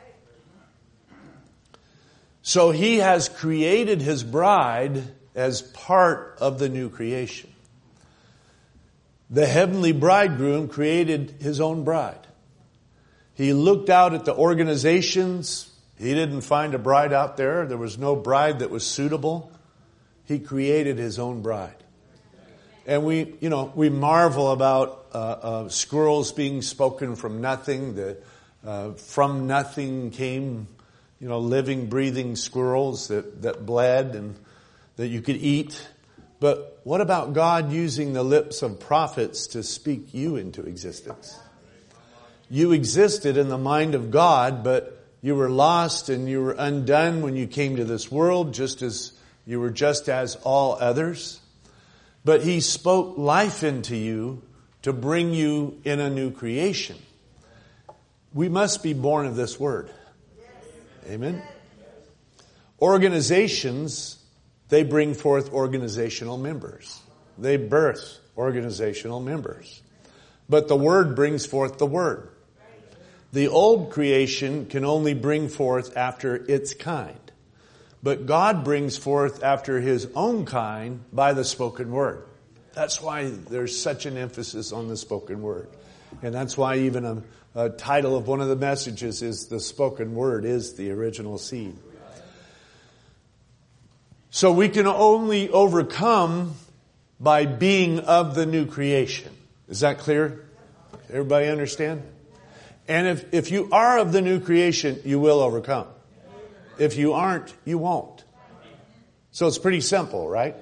So he has created his bride as part of the new creation. The heavenly bridegroom created his own bride. He looked out at the organizations. He didn't find a bride out there. There was no bride that was suitable. He created his own bride. And we, you know, we marvel about uh, uh, squirrels being spoken from nothing. The, uh, from nothing came, you know, living, breathing squirrels that, that bled and that you could eat. But what about God using the lips of prophets to speak you into existence? You existed in the mind of God, but you were lost and you were undone when you came to this world, just as you were just as all others. But he spoke life into you to bring you in a new creation. We must be born of this word. Amen. Organizations, they bring forth organizational members. They birth organizational members. But the word brings forth the word. The old creation can only bring forth after its kind. But God brings forth after his own kind by the spoken word. That's why there's such an emphasis on the spoken word. And that's why even a, a title of one of the messages is the spoken word is the original seed. So we can only overcome by being of the new creation. Is that clear? Everybody understand? And if, if you are of the new creation, you will overcome. If you aren't, you won't. So it's pretty simple, right?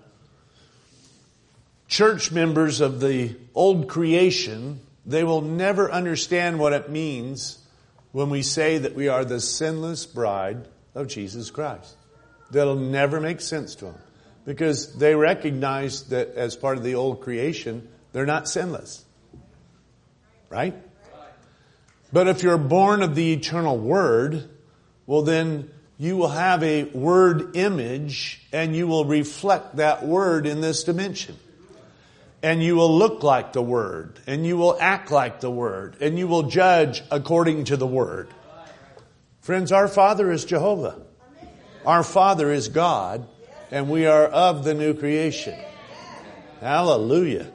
Church members of the old creation, they will never understand what it means when we say that we are the sinless bride of Jesus Christ. That'll never make sense to them because they recognize that as part of the old creation, they're not sinless. Right? But if you're born of the eternal Word, well then you will have a Word image and you will reflect that Word in this dimension. And you will look like the Word and you will act like the Word and you will judge according to the Word. Friends, our Father is Jehovah. Our Father is God and we are of the new creation. Hallelujah.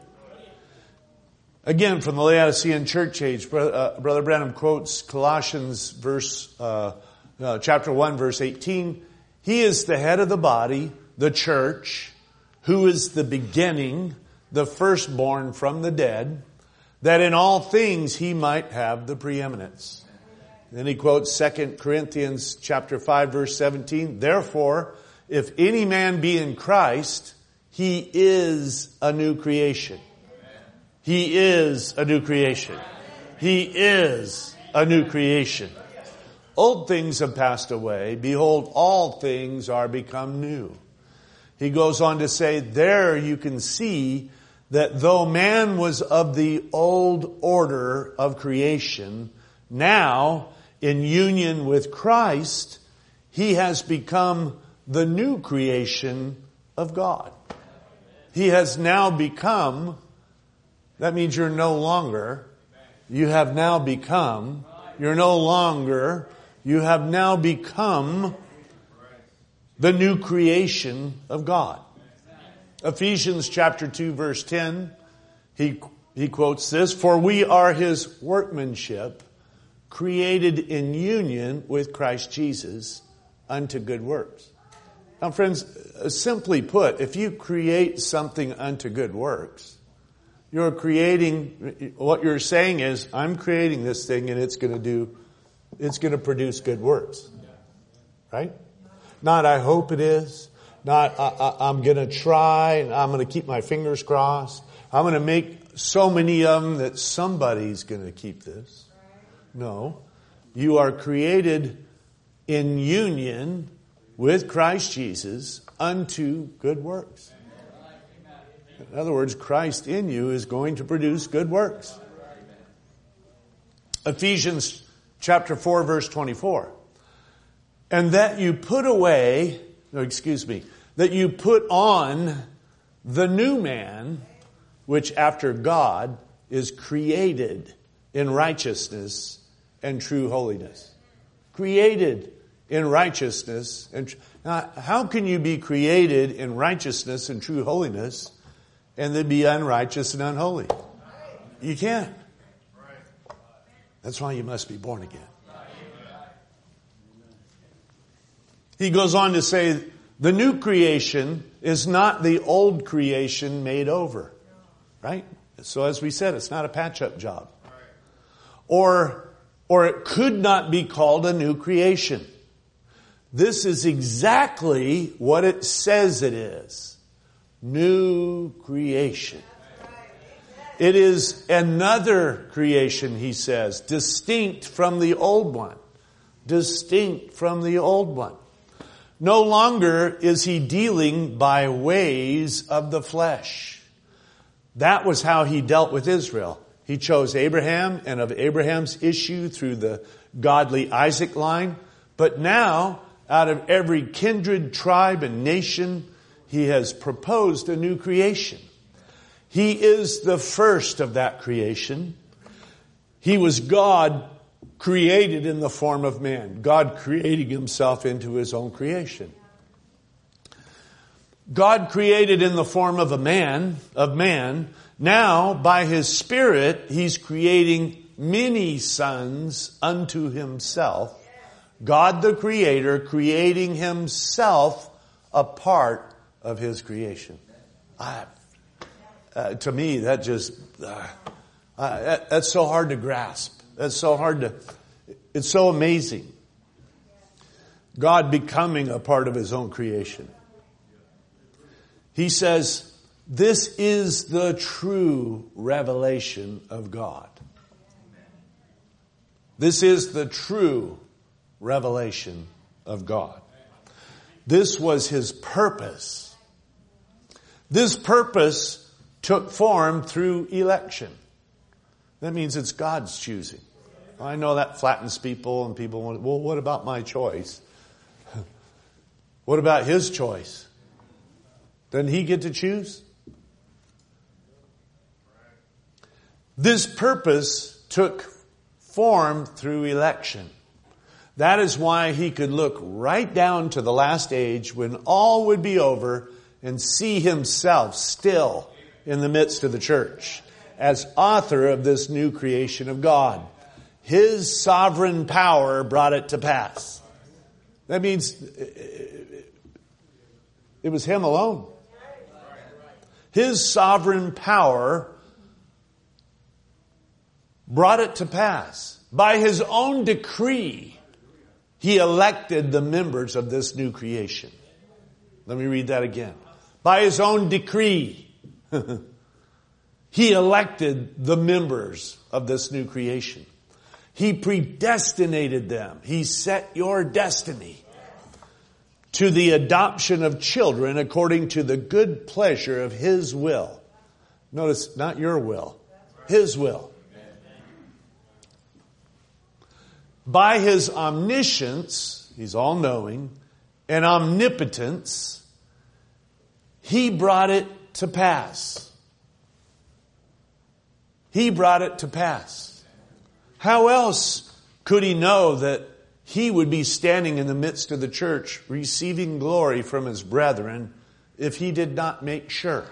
Again, from the Laodicean church age, Brother, uh, Brother Branham quotes Colossians verse, uh, uh, chapter one, verse eighteen. He is the head of the body, the church, who is the beginning, the firstborn from the dead, that in all things he might have the preeminence. Then he quotes Second Corinthians chapter five, verse seventeen. Therefore, if any man be in Christ, he is a new creation. He is a new creation. He is a new creation. Old things have passed away. Behold, all things are become new. He goes on to say, there you can see that though man was of the old order of creation, now in union with Christ, he has become the new creation of God. He has now become, that means you're no longer, you have now become, you're no longer, you have now become the new creation of God. Ephesians chapter two verse ten, he, he quotes this, for we are his workmanship, created in union with Christ Jesus unto good works. Now friends, simply put, if you create something unto good works, you're creating, what you're saying is, I'm creating this thing and it's going to do, it's going to produce good works. Right? Not I hope it is. Not I, I, I'm going to try and I'm going to keep my fingers crossed. I'm going to make so many of them that somebody's going to keep this. No. You are created in union with Christ Jesus unto good works. In other words, Christ in you is going to produce good works. Ephesians chapter four verse twenty-four. And that you put away, no, excuse me, that you put on the new man, which after God is created in righteousness and true holiness. Created in righteousness and tr- now, how can you be created in righteousness and true holiness and then be unrighteous and unholy? You can't. That's why you must be born again. He goes on to say, the new creation is not the old creation made over. Right? So as we said, it's not a patch-up job. Or, or it could not be called a new creation. This is exactly what it says it is. New creation. It is another creation, he says, distinct from the old one. Distinct from the old one. No longer is he dealing by ways of the flesh. That was how he dealt with Israel. He chose Abraham, and of Abraham's issue through the godly Isaac line. But now, out of every kindred, tribe, and nation, he has proposed a new creation. He is the first of that creation. He was God created in the form of man. God creating himself into his own creation. God created in the form of a man, of man. Now, by his Spirit, he's creating many sons unto himself. God the Creator creating himself a part of his creation. I, uh, to me, that just, uh, uh, that, that's so hard to grasp. That's so hard to, it's so amazing. God becoming a part of his own creation. He says, this is the true revelation of God. This is the true revelation of God. This was his purpose. This purpose took form through election. That means it's God's choosing. I know that flattens people, and people want, well, what about my choice? What about his choice? Doesn't he get to choose? This purpose took form through election. That is why he could look right down to the last age when all would be over and see himself still in the midst of the church as author of this new creation of God. His sovereign power brought it to pass. That means it was him alone. His sovereign power brought it to pass. By his own decree, he elected the members of this new creation. Let me read that again. By his own decree, he elected the members of this new creation. He predestinated them. He set your destiny to the adoption of children according to the good pleasure of his will. Notice, not your will, his will. By his omniscience, he's all-knowing, and omnipotence, he brought it to pass. He brought it to pass. How else could he know that he would be standing in the midst of the church receiving glory from his brethren if he did not make sure?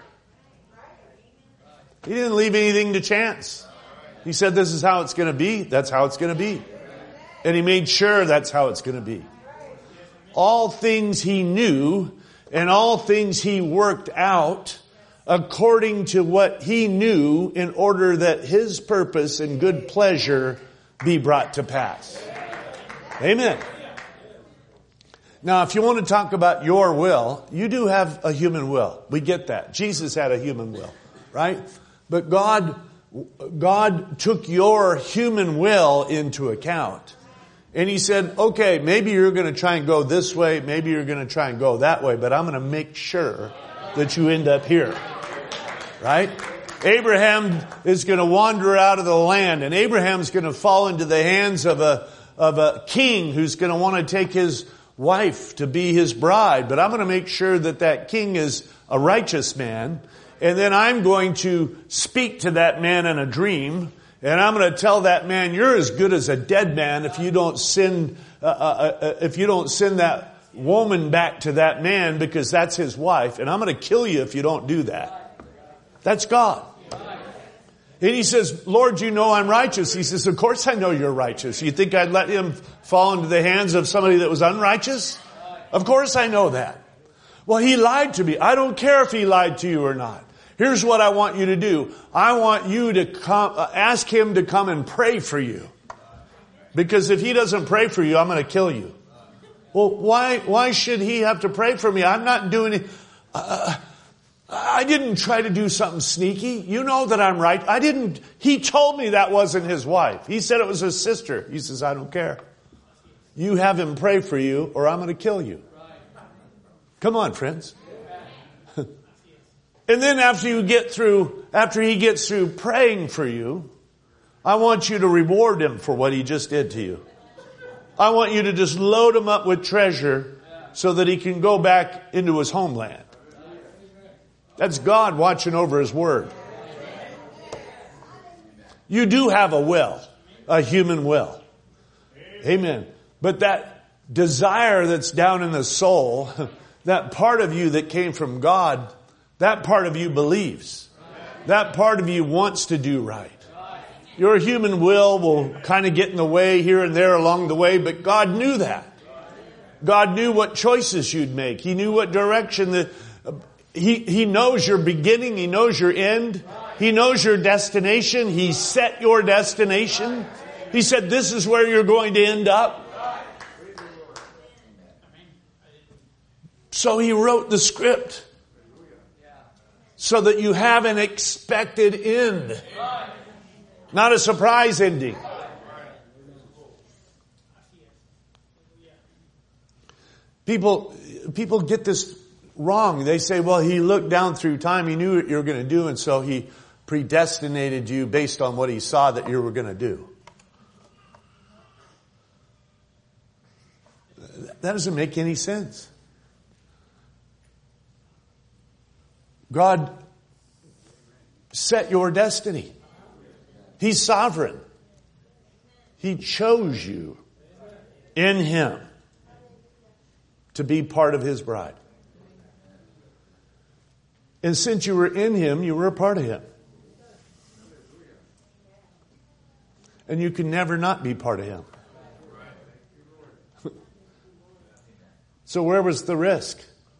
He didn't leave anything to chance. He said, this is how it's going to be. That's how it's going to be. And he made sure that's how it's going to be. All things he knew and all things he worked out according to what he knew in order that his purpose and good pleasure be brought to pass. Amen. Now, if you want to talk about your will, you do have a human will. We get that. Jesus had a human will, right? But God, God took your human will into account. And he said, okay, maybe you're going to try and go this way. Maybe you're going to try and go that way. But I'm going to make sure that you end up here. Right? Abraham is going to wander out of the land. And Abraham's going to fall into the hands of a, of a king who's going to want to take his wife to be his bride. But I'm going to make sure that that king is a righteous man. And then I'm going to speak to that man in a dream. And I'm going to tell that man, you're as good as a dead man if you don't send, uh, uh, uh, if you don't send that woman back to that man, because that's his wife. And I'm going to kill you if you don't do that. That's God. And he says, Lord, you know I'm righteous. He says, of course I know you're righteous. You think I'd let him fall into the hands of somebody that was unrighteous? Of course I know that. Well, he lied to me. I don't care if he lied to you or not. Here's what I want you to do. I want you to come, uh, ask him to come and pray for you. Because if he doesn't pray for you, I'm going to kill you. Well, why, why should he have to pray for me? I'm not doing it. Uh, I didn't try to do something sneaky. You know that I'm right. I didn't, he told me that wasn't his wife. He said it was his sister. He says, I don't care. You have him pray for you or I'm going to kill you. Come on, friends. And then after you get through, after he gets through praying for you, I want you to reward him for what he just did to you. I want you to just load him up with treasure so that he can go back into his homeland. That's God watching over his word. You do have a will, a human will. Amen. But that desire that's down in the soul, that part of you that came from God, that part of you believes. That part of you wants to do right. Your human will will kind of get in the way here and there along the way, but God knew that. God knew what choices you'd make. He knew what direction that He, He knows your beginning. He knows your end. He knows your destination. He set your destination. He said, this is where you're going to end up. So He wrote the script so that you have an expected end. Not a surprise ending. People, people get this wrong. They say, well, He looked down through time. He knew what you were going to do. And so He predestinated you based on what He saw that you were going to do. That doesn't make any sense. God set your destiny. He's sovereign. He chose you in Him to be part of His bride. And since you were in Him, you were a part of Him. And you can never not be part of Him. So where was the risk?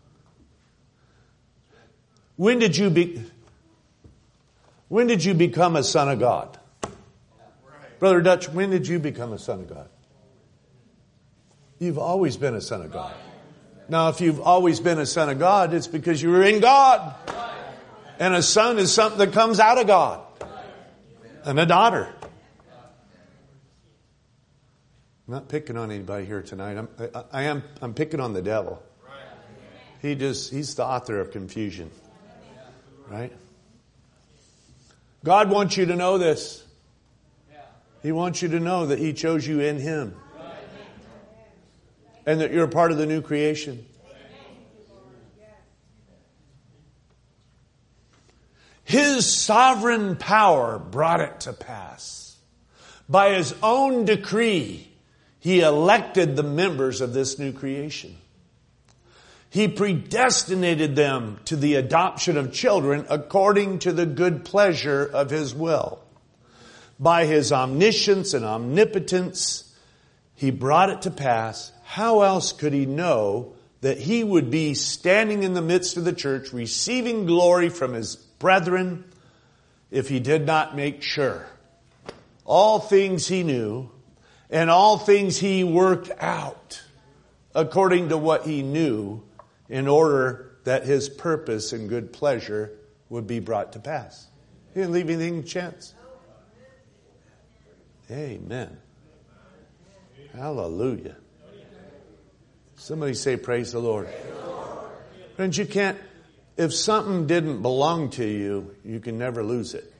When did you be, when did you become a son of God? Brother Dutch, when did you become a son of God? You've always been a son of God. Now, if you've always been a son of God, it's because you were in God. And a son is something that comes out of God. And a daughter. I'm not picking on anybody here tonight. I'm, I, I am, I'm picking on the devil. He just, he's the author of confusion. Right? God wants you to know this. He wants you to know that He chose you in Him. And that you're a part of the new creation. His sovereign power brought it to pass. By His own decree, He elected the members of this new creation. He predestinated them to the adoption of children according to the good pleasure of His will. By His omniscience and omnipotence, He brought it to pass. How else could He know that He would be standing in the midst of the church, receiving glory from His brethren, if He did not make sure? All things He knew, and all things He worked out according to what He knew, in order that His purpose and good pleasure would be brought to pass. He didn't leave anything to chance. Amen. Hallelujah. Somebody say, praise the Lord. Friends, you can't, if something didn't belong to you, you can never lose it.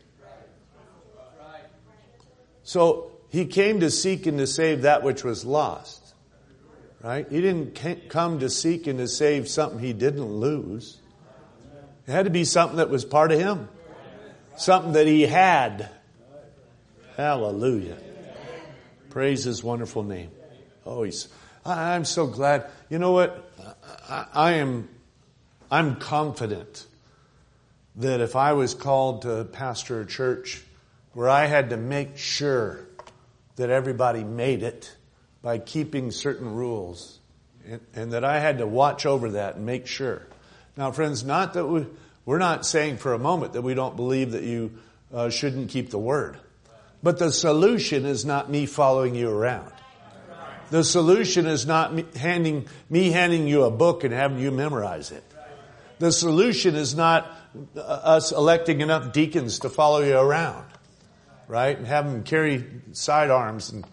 So He came to seek and to save that which was lost. Right? He didn't come to seek and to save something He didn't lose. It had to be something that was part of Him. Something that He had. Hallelujah. Praise His wonderful name. Oh, he's, I, I'm so glad. You know what? I, I am, I'm confident that if I was called to pastor a church where I had to make sure that everybody made it by keeping certain rules, and, and that I had to watch over that and make sure. Now, friends, not that we, we're not saying for a moment that we don't believe that you uh, shouldn't keep the word. But the solution is not me following you around. The solution is not me handing, me handing you a book and having you memorize it. The solution is not us electing enough deacons to follow you around, right? And have them carry sidearms and,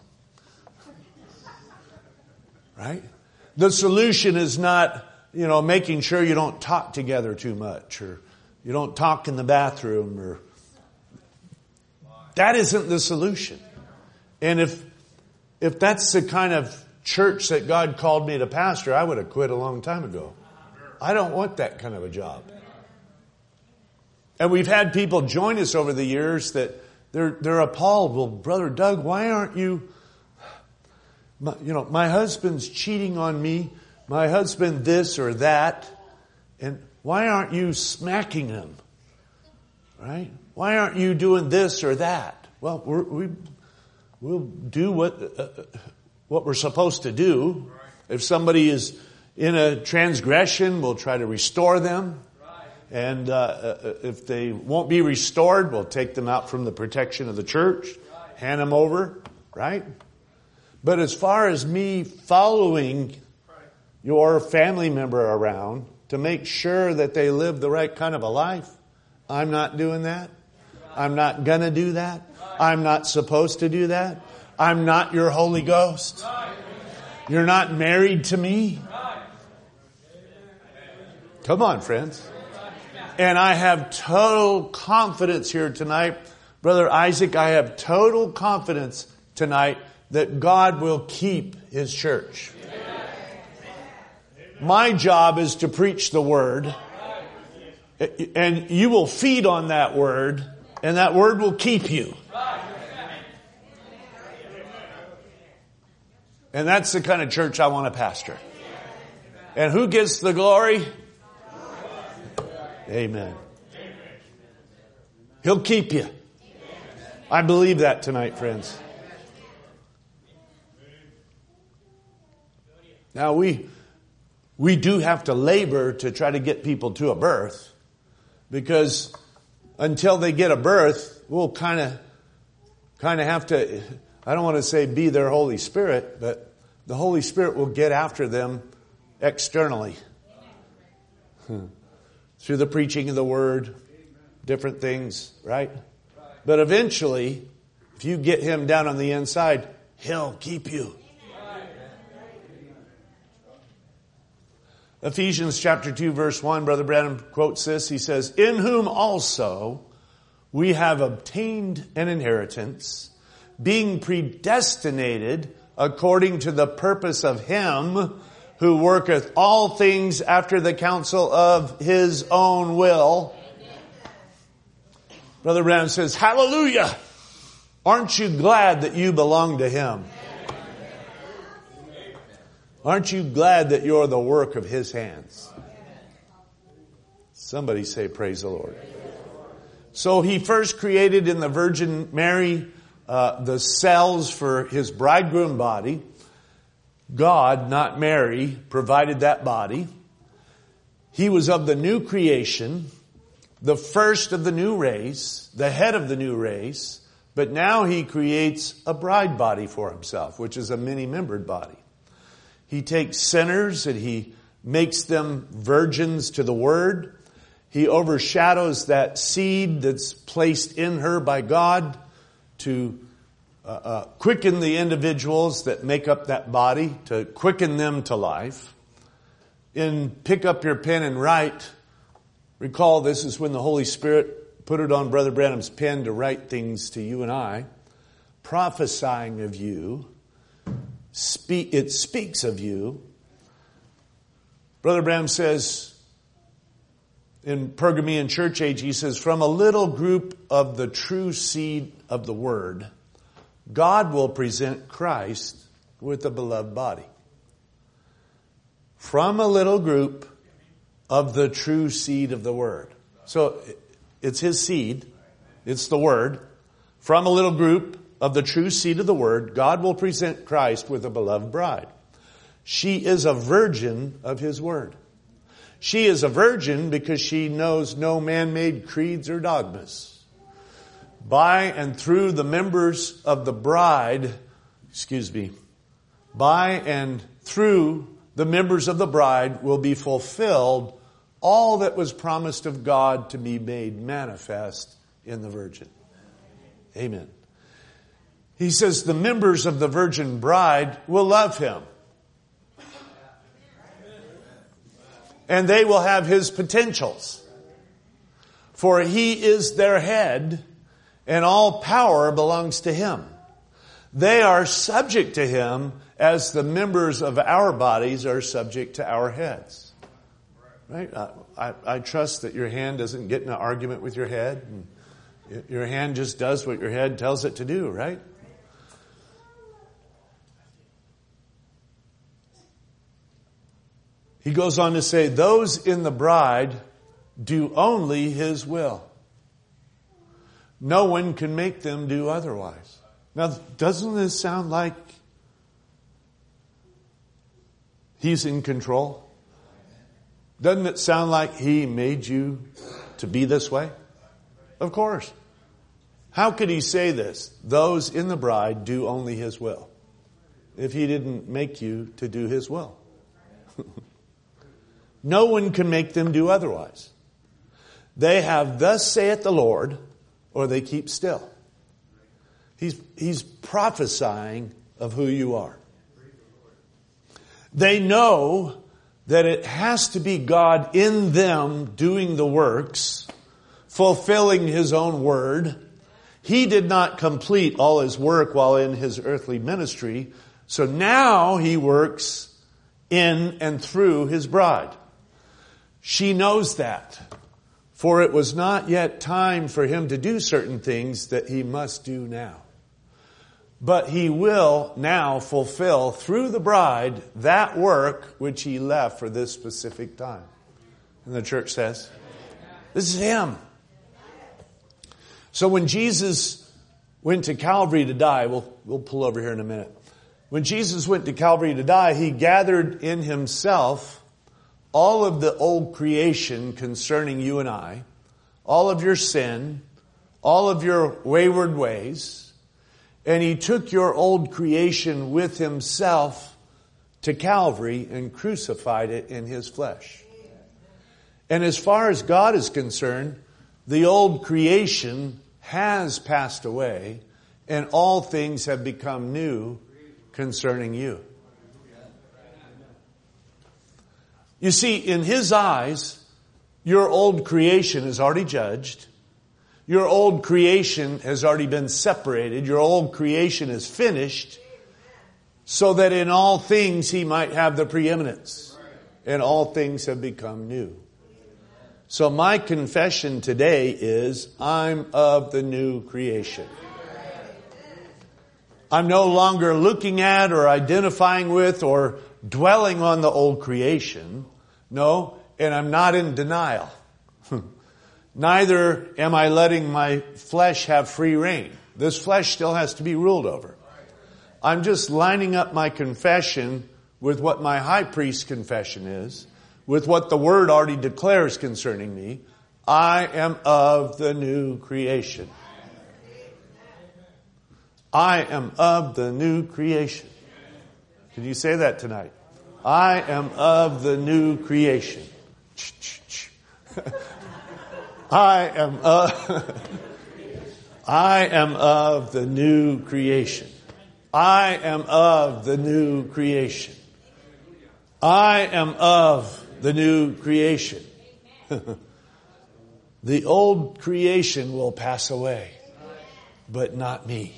right? The solution is not, you know, making sure you don't talk together too much, or you don't talk in the bathroom, or that isn't the solution. And if if that's the kind of church that God called me to pastor, I would have quit a long time ago. I don't want that kind of a job. And we've had people join us over the years that they're they're appalled. Well, Brother Doug, why aren't you, my, you know, my husband's cheating on me. My husband this or that. And why aren't you smacking him? Right? Why aren't you doing this or that? Well, we're, we, we'll do what, uh, what we're supposed to do. If somebody is in a transgression, we'll try to restore them. And uh, if they won't be restored, we'll take them out from the protection of the church, hand them over, right? But as far as me following your family member around to make sure that they live the right kind of a life, I'm not doing that. I'm not going to do that. I'm not supposed to do that. I'm not your Holy Ghost. You're not married to me. Come on, friends. And I have total confidence here tonight. Brother Isaac, I have total confidence tonight that God will keep His church. My job is to preach the Word. And you will feed on that Word. And that Word will keep you. And that's the kind of church I want to pastor. And who gets the glory? Amen. He'll keep you. I believe that tonight, friends. Now we we do have to labor to try to get people to a birth, because until they get a birth, we'll kind of kind of have to, I don't want to say be their Holy Spirit, but the Holy Spirit will get after them externally. Hmm. Through the preaching of the Word, different things, right? But eventually, if you get Him down on the inside, He'll keep you. Ephesians chapter two, verse one, Brother Branham quotes this. He says, "In whom also we have obtained an inheritance, being predestinated according to the purpose of Him who worketh all things after the counsel of His own will." Brother Branham says, hallelujah! Aren't you glad that you belong to Him? Aren't you glad that you're the work of His hands? Somebody say, praise the Lord. So He first created in the Virgin Mary uh, the cells for His bridegroom body. God, not Mary, provided that body. He was of the new creation, the first of the new race, the head of the new race. But now He creates a bride body for Himself, which is a many-membered body. He takes sinners and He makes them virgins to the Word. He overshadows that seed that's placed in her by God to uh, uh, quicken the individuals that make up that body, to quicken them to life. In Pick Up Your Pen and Write, recall this is when the Holy Spirit put it on Brother Branham's pen to write things to you and I, prophesying of you. Speak, it speaks of you. Brother Branham says in Pergamean church age, he says, from a little group of the true seed of the Word, God will present Christ with a beloved body. From a little group of the true seed of the Word. So it's His seed. It's the Word. From a little group of the true seed of the Word, God will present Christ with a beloved bride. She is a virgin of His Word. She is a virgin because she knows no man-made creeds or dogmas. By and through the members of the bride, excuse me, by and through the members of the bride will be fulfilled all that was promised of God to be made manifest in the virgin. Amen. He says the members of the virgin bride will love Him. And they will have His potentials. For He is their head, and all power belongs to Him. They are subject to Him as the members of our bodies are subject to our heads. Right? I, I, I trust that your hand doesn't get in an argument with your head. And your hand just does what your head tells it to do, right? He goes on to say, those in the bride do only His will. No one can make them do otherwise. Now, doesn't this sound like He's in control? Doesn't it sound like He made you to be this way? Of course. How could He say this? Those in the bride do only His will. If He didn't make you to do His will. No one can make them do otherwise. They have thus saith the Lord, or they keep still. He's, he's prophesying of who you are. They know that it has to be God in them doing the works, fulfilling His own word. He did not complete all His work while in His earthly ministry. So now He works in and through His bride. She knows that. For it was not yet time for Him to do certain things that He must do now. But He will now fulfill through the bride that work which He left for this specific time. And the church says, this is Him. So when Jesus went to Calvary to die, we'll, we'll pull over here in a minute. When Jesus went to Calvary to die, He gathered in Himself all of the old creation concerning you and I, all of your sin, all of your wayward ways, and He took your old creation with Himself to Calvary and crucified it in His flesh. And as far as God is concerned, the old creation has passed away and all things have become new concerning you. You see, in His eyes, your old creation is already judged. Your old creation has already been separated. Your old creation is finished so that in all things He might have the preeminence. And all things have become new. So my confession today is, I'm of the new creation. I'm no longer looking at or identifying with or dwelling on the old creation. No, and I'm not in denial. Neither am I letting my flesh have free reign. This flesh still has to be ruled over. I'm just lining up my confession with what my high priest's confession is, with what the Word already declares concerning me. I am of the new creation. I am of the new creation. Can you say that tonight? I am of the new creation. I am of, I am of the new creation. I am of the new creation. I am of the new creation. The old creation will pass away, but not me.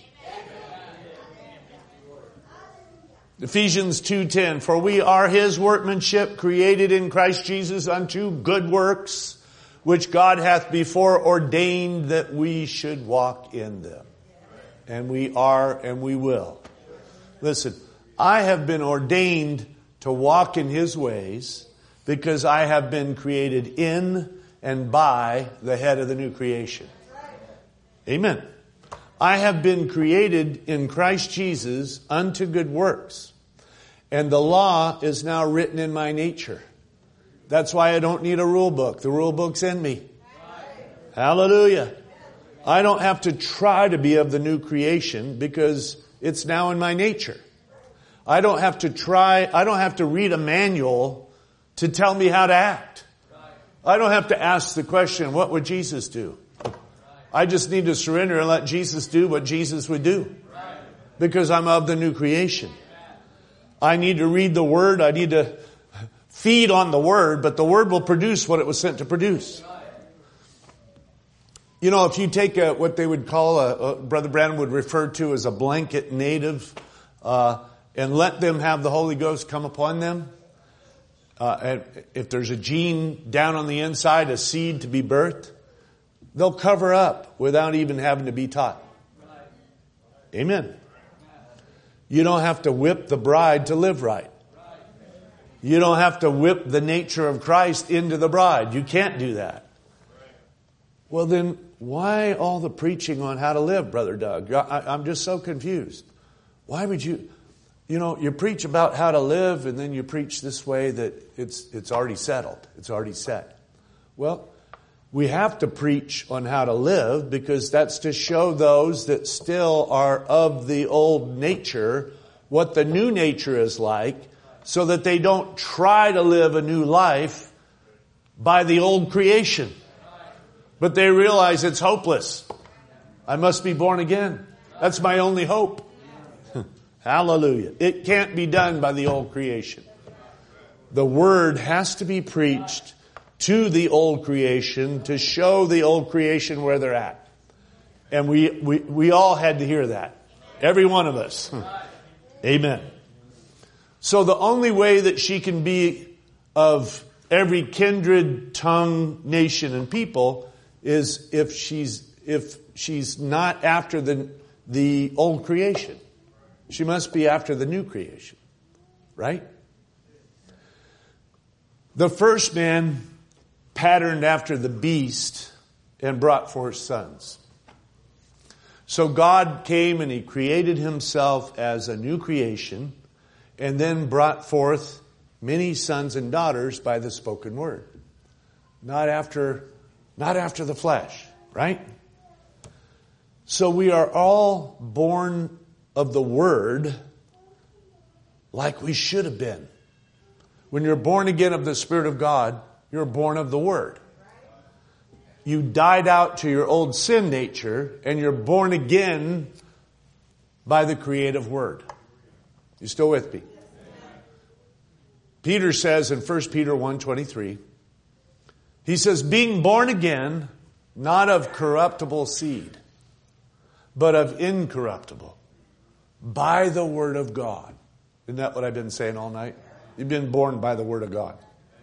Ephesians two ten, for we are His workmanship, created in Christ Jesus unto good works, which God hath before ordained that we should walk in them. And we are and we will. Listen, I have been ordained to walk in His ways because I have been created in and by the head of the new creation. Amen. I have been created in Christ Jesus unto good works. And the law is now written in my nature. That's why I don't need a rule book. The rule book's in me. Hallelujah. I don't have to try to be of the new creation because it's now in my nature. I don't have to try, I don't have to read a manual to tell me how to act. I don't have to ask the question, what would Jesus do? I just need to surrender and let Jesus do what Jesus would do. Because I'm of the new creation. I need to read the Word. I need to feed on the Word, but the Word will produce what it was sent to produce. You know, if you take a, what they would call, a, a Brother Branham would refer to as a blanket native, uh, and let them have the Holy Ghost come upon them. Uh, and if there's a gene down on the inside, a seed to be birthed, they'll cover up without even having to be taught. Amen. You don't have to whip the bride to live right. You don't have to whip the nature of Christ into the bride. You can't do that. Well, then why all the preaching on how to live, Brother Doug? I, I'm just so confused. Why would you, you know, you preach about how to live and then you preach this way that it's it's already settled. It's already set. Well, we have to preach on how to live because that's to show those that still are of the old nature what the new nature is like so that they don't try to live a new life by the old creation. But they realize it's hopeless. I must be born again. That's my only hope. Hallelujah. It can't be done by the old creation. The Word has to be preached to the old creation to show the old creation where they're at. And we, we, we all had to hear that. Every one of us. Amen. So the only way that she can be of every kindred, tongue, nation, and people is if she's if she's not after the the old creation. She must be after the new creation. Right? The first man patterned after the beast and brought forth sons. So God came and He created Himself as a new creation and then brought forth many sons and daughters by the spoken word. Not after, not after the flesh, right? So we are all born of the Word like we should have been. When you're born again of the Spirit of God, you're born of the Word. You died out to your old sin nature and you're born again by the creative Word. You still with me? Peter says in First Peter one twenty-three, he says, being born again, not of corruptible seed, but of incorruptible, by the Word of God. Isn't that what I've been saying all night? You've been born by the Word of God,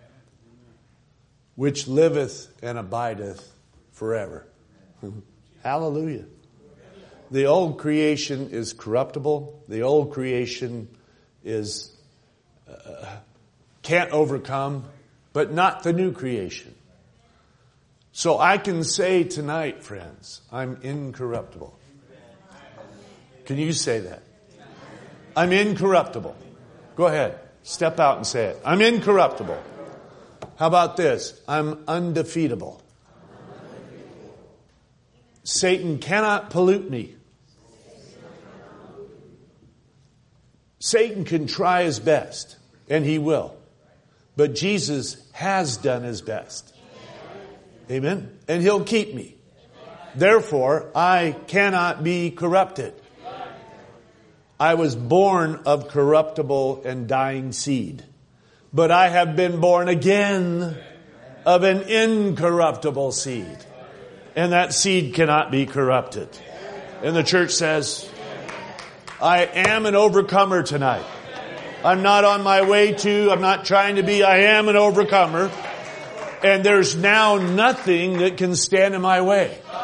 which liveth and abideth forever. Hallelujah. The old creation is corruptible. The old creation is uh, can't overcome, but not the new creation. So I can say tonight, friends, I'm incorruptible. Can you say that? I'm incorruptible. Go ahead. Step out and say it. I'm incorruptible. How about this? I'm undefeatable. Satan cannot pollute me. Satan can try his best, and he will. But Jesus has done His best. Amen? And He'll keep me. Therefore, I cannot be corrupted. I was born of corruptible and dying seed. But I have been born again of an incorruptible seed. And that seed cannot be corrupted. And the church says, I am an overcomer tonight. I'm not on my way to, I'm not trying to be, I am an overcomer. And there's now nothing that can stand in my way.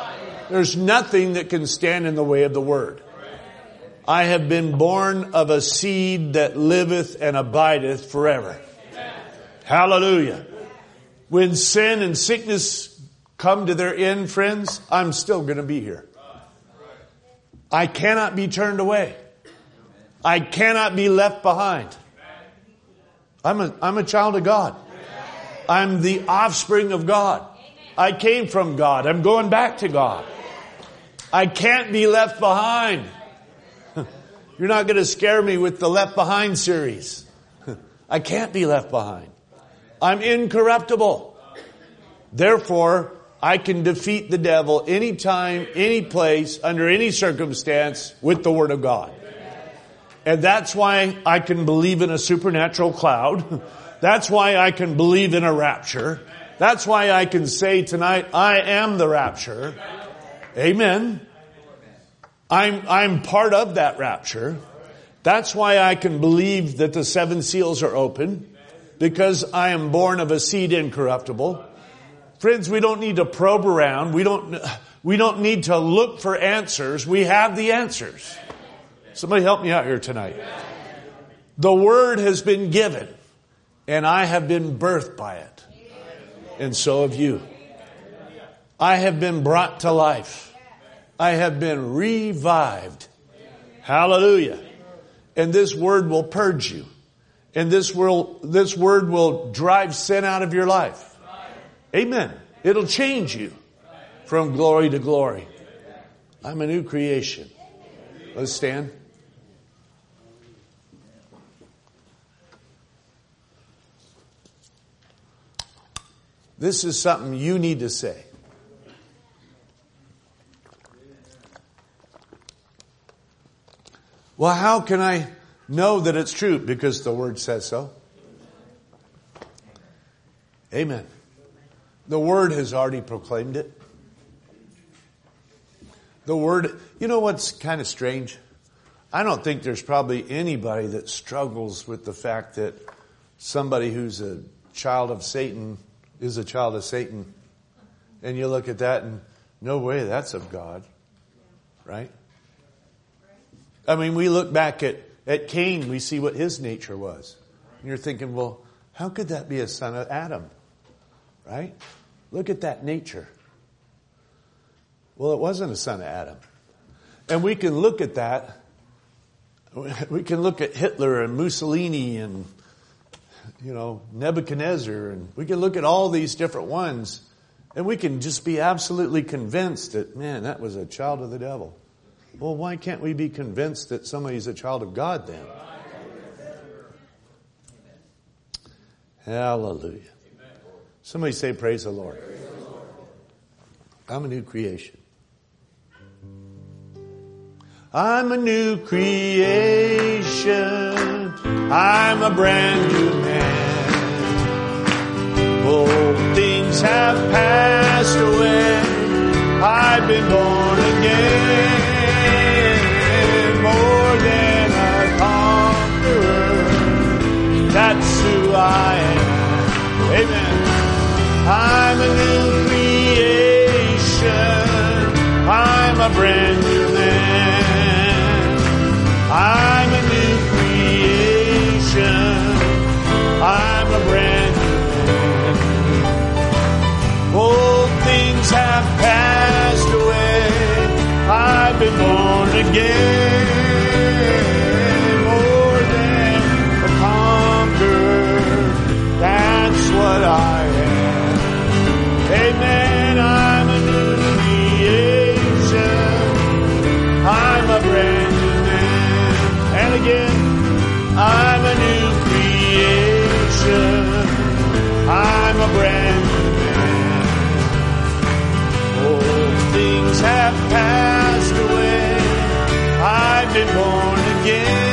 There's nothing that can stand in the way of the Word. I have been born of a seed that liveth and abideth forever. Hallelujah. When sin and sickness come to their end, friends, I'm still going to be here. I cannot be turned away. I cannot be left behind. I'm a, I'm a child of God. I'm the offspring of God. I came from God. I'm going back to God. I can't be left behind. You're not going to scare me with the Left Behind series. I can't be left behind. I'm incorruptible. Therefore, I can defeat the devil anytime, any place, under any circumstance with the Word of God. And that's why I can believe in a supernatural cloud. That's why I can believe in a rapture. That's why I can say tonight, I am the rapture. Amen. I'm, I'm part of that rapture. That's why I can believe that the seven seals are open. Because I am born of a seed incorruptible. Friends, we don't need to probe around. We don't, we don't need to look for answers. We have the answers. Somebody help me out here tonight. The Word has been given. And I have been birthed by it. And so have you. I have been brought to life. I have been revived. Hallelujah. And this Word will purge you. And this will, this Word will drive sin out of your life. Amen. It'll change you from glory to glory. I'm a new creation. Let's stand. This is something you need to say. Well, how can I know that it's true? Because the Word says so. Amen. The Word has already proclaimed it. The Word, you know what's kind of strange? I don't think there's probably anybody that struggles with the fact that somebody who's a child of Satan is a child of Satan. And you look at that and no way, that's of God. Right? I mean, we look back at, at Cain, we see what his nature was. And you're thinking, well, how could that be a son of Adam? Right? Look at that nature. Well, it wasn't a son of Adam. And we can look at that. We can look at Hitler and Mussolini and, you know, Nebuchadnezzar. And we can look at all these different ones. And we can just be absolutely convinced that, man, that was a child of the devil. Well, why can't we be convinced that somebody's a child of God then? Hallelujah. Somebody say, praise the Lord. I'm a new creation. I'm a new creation. I'm a brand new man. Old things have passed away. I've been born again. More than a conqueror. That's who I am. Amen. I'm a new creation. I'm a brand new man. I'm a new creation. I'm a brand new man. Old things have passed away. I've been born again. More than a conqueror. That's what I am. Amen. I'm a new creation. I'm a brand new man. And again, I'm a new creation. I'm a brand new man. Old things have passed away. I've been born again.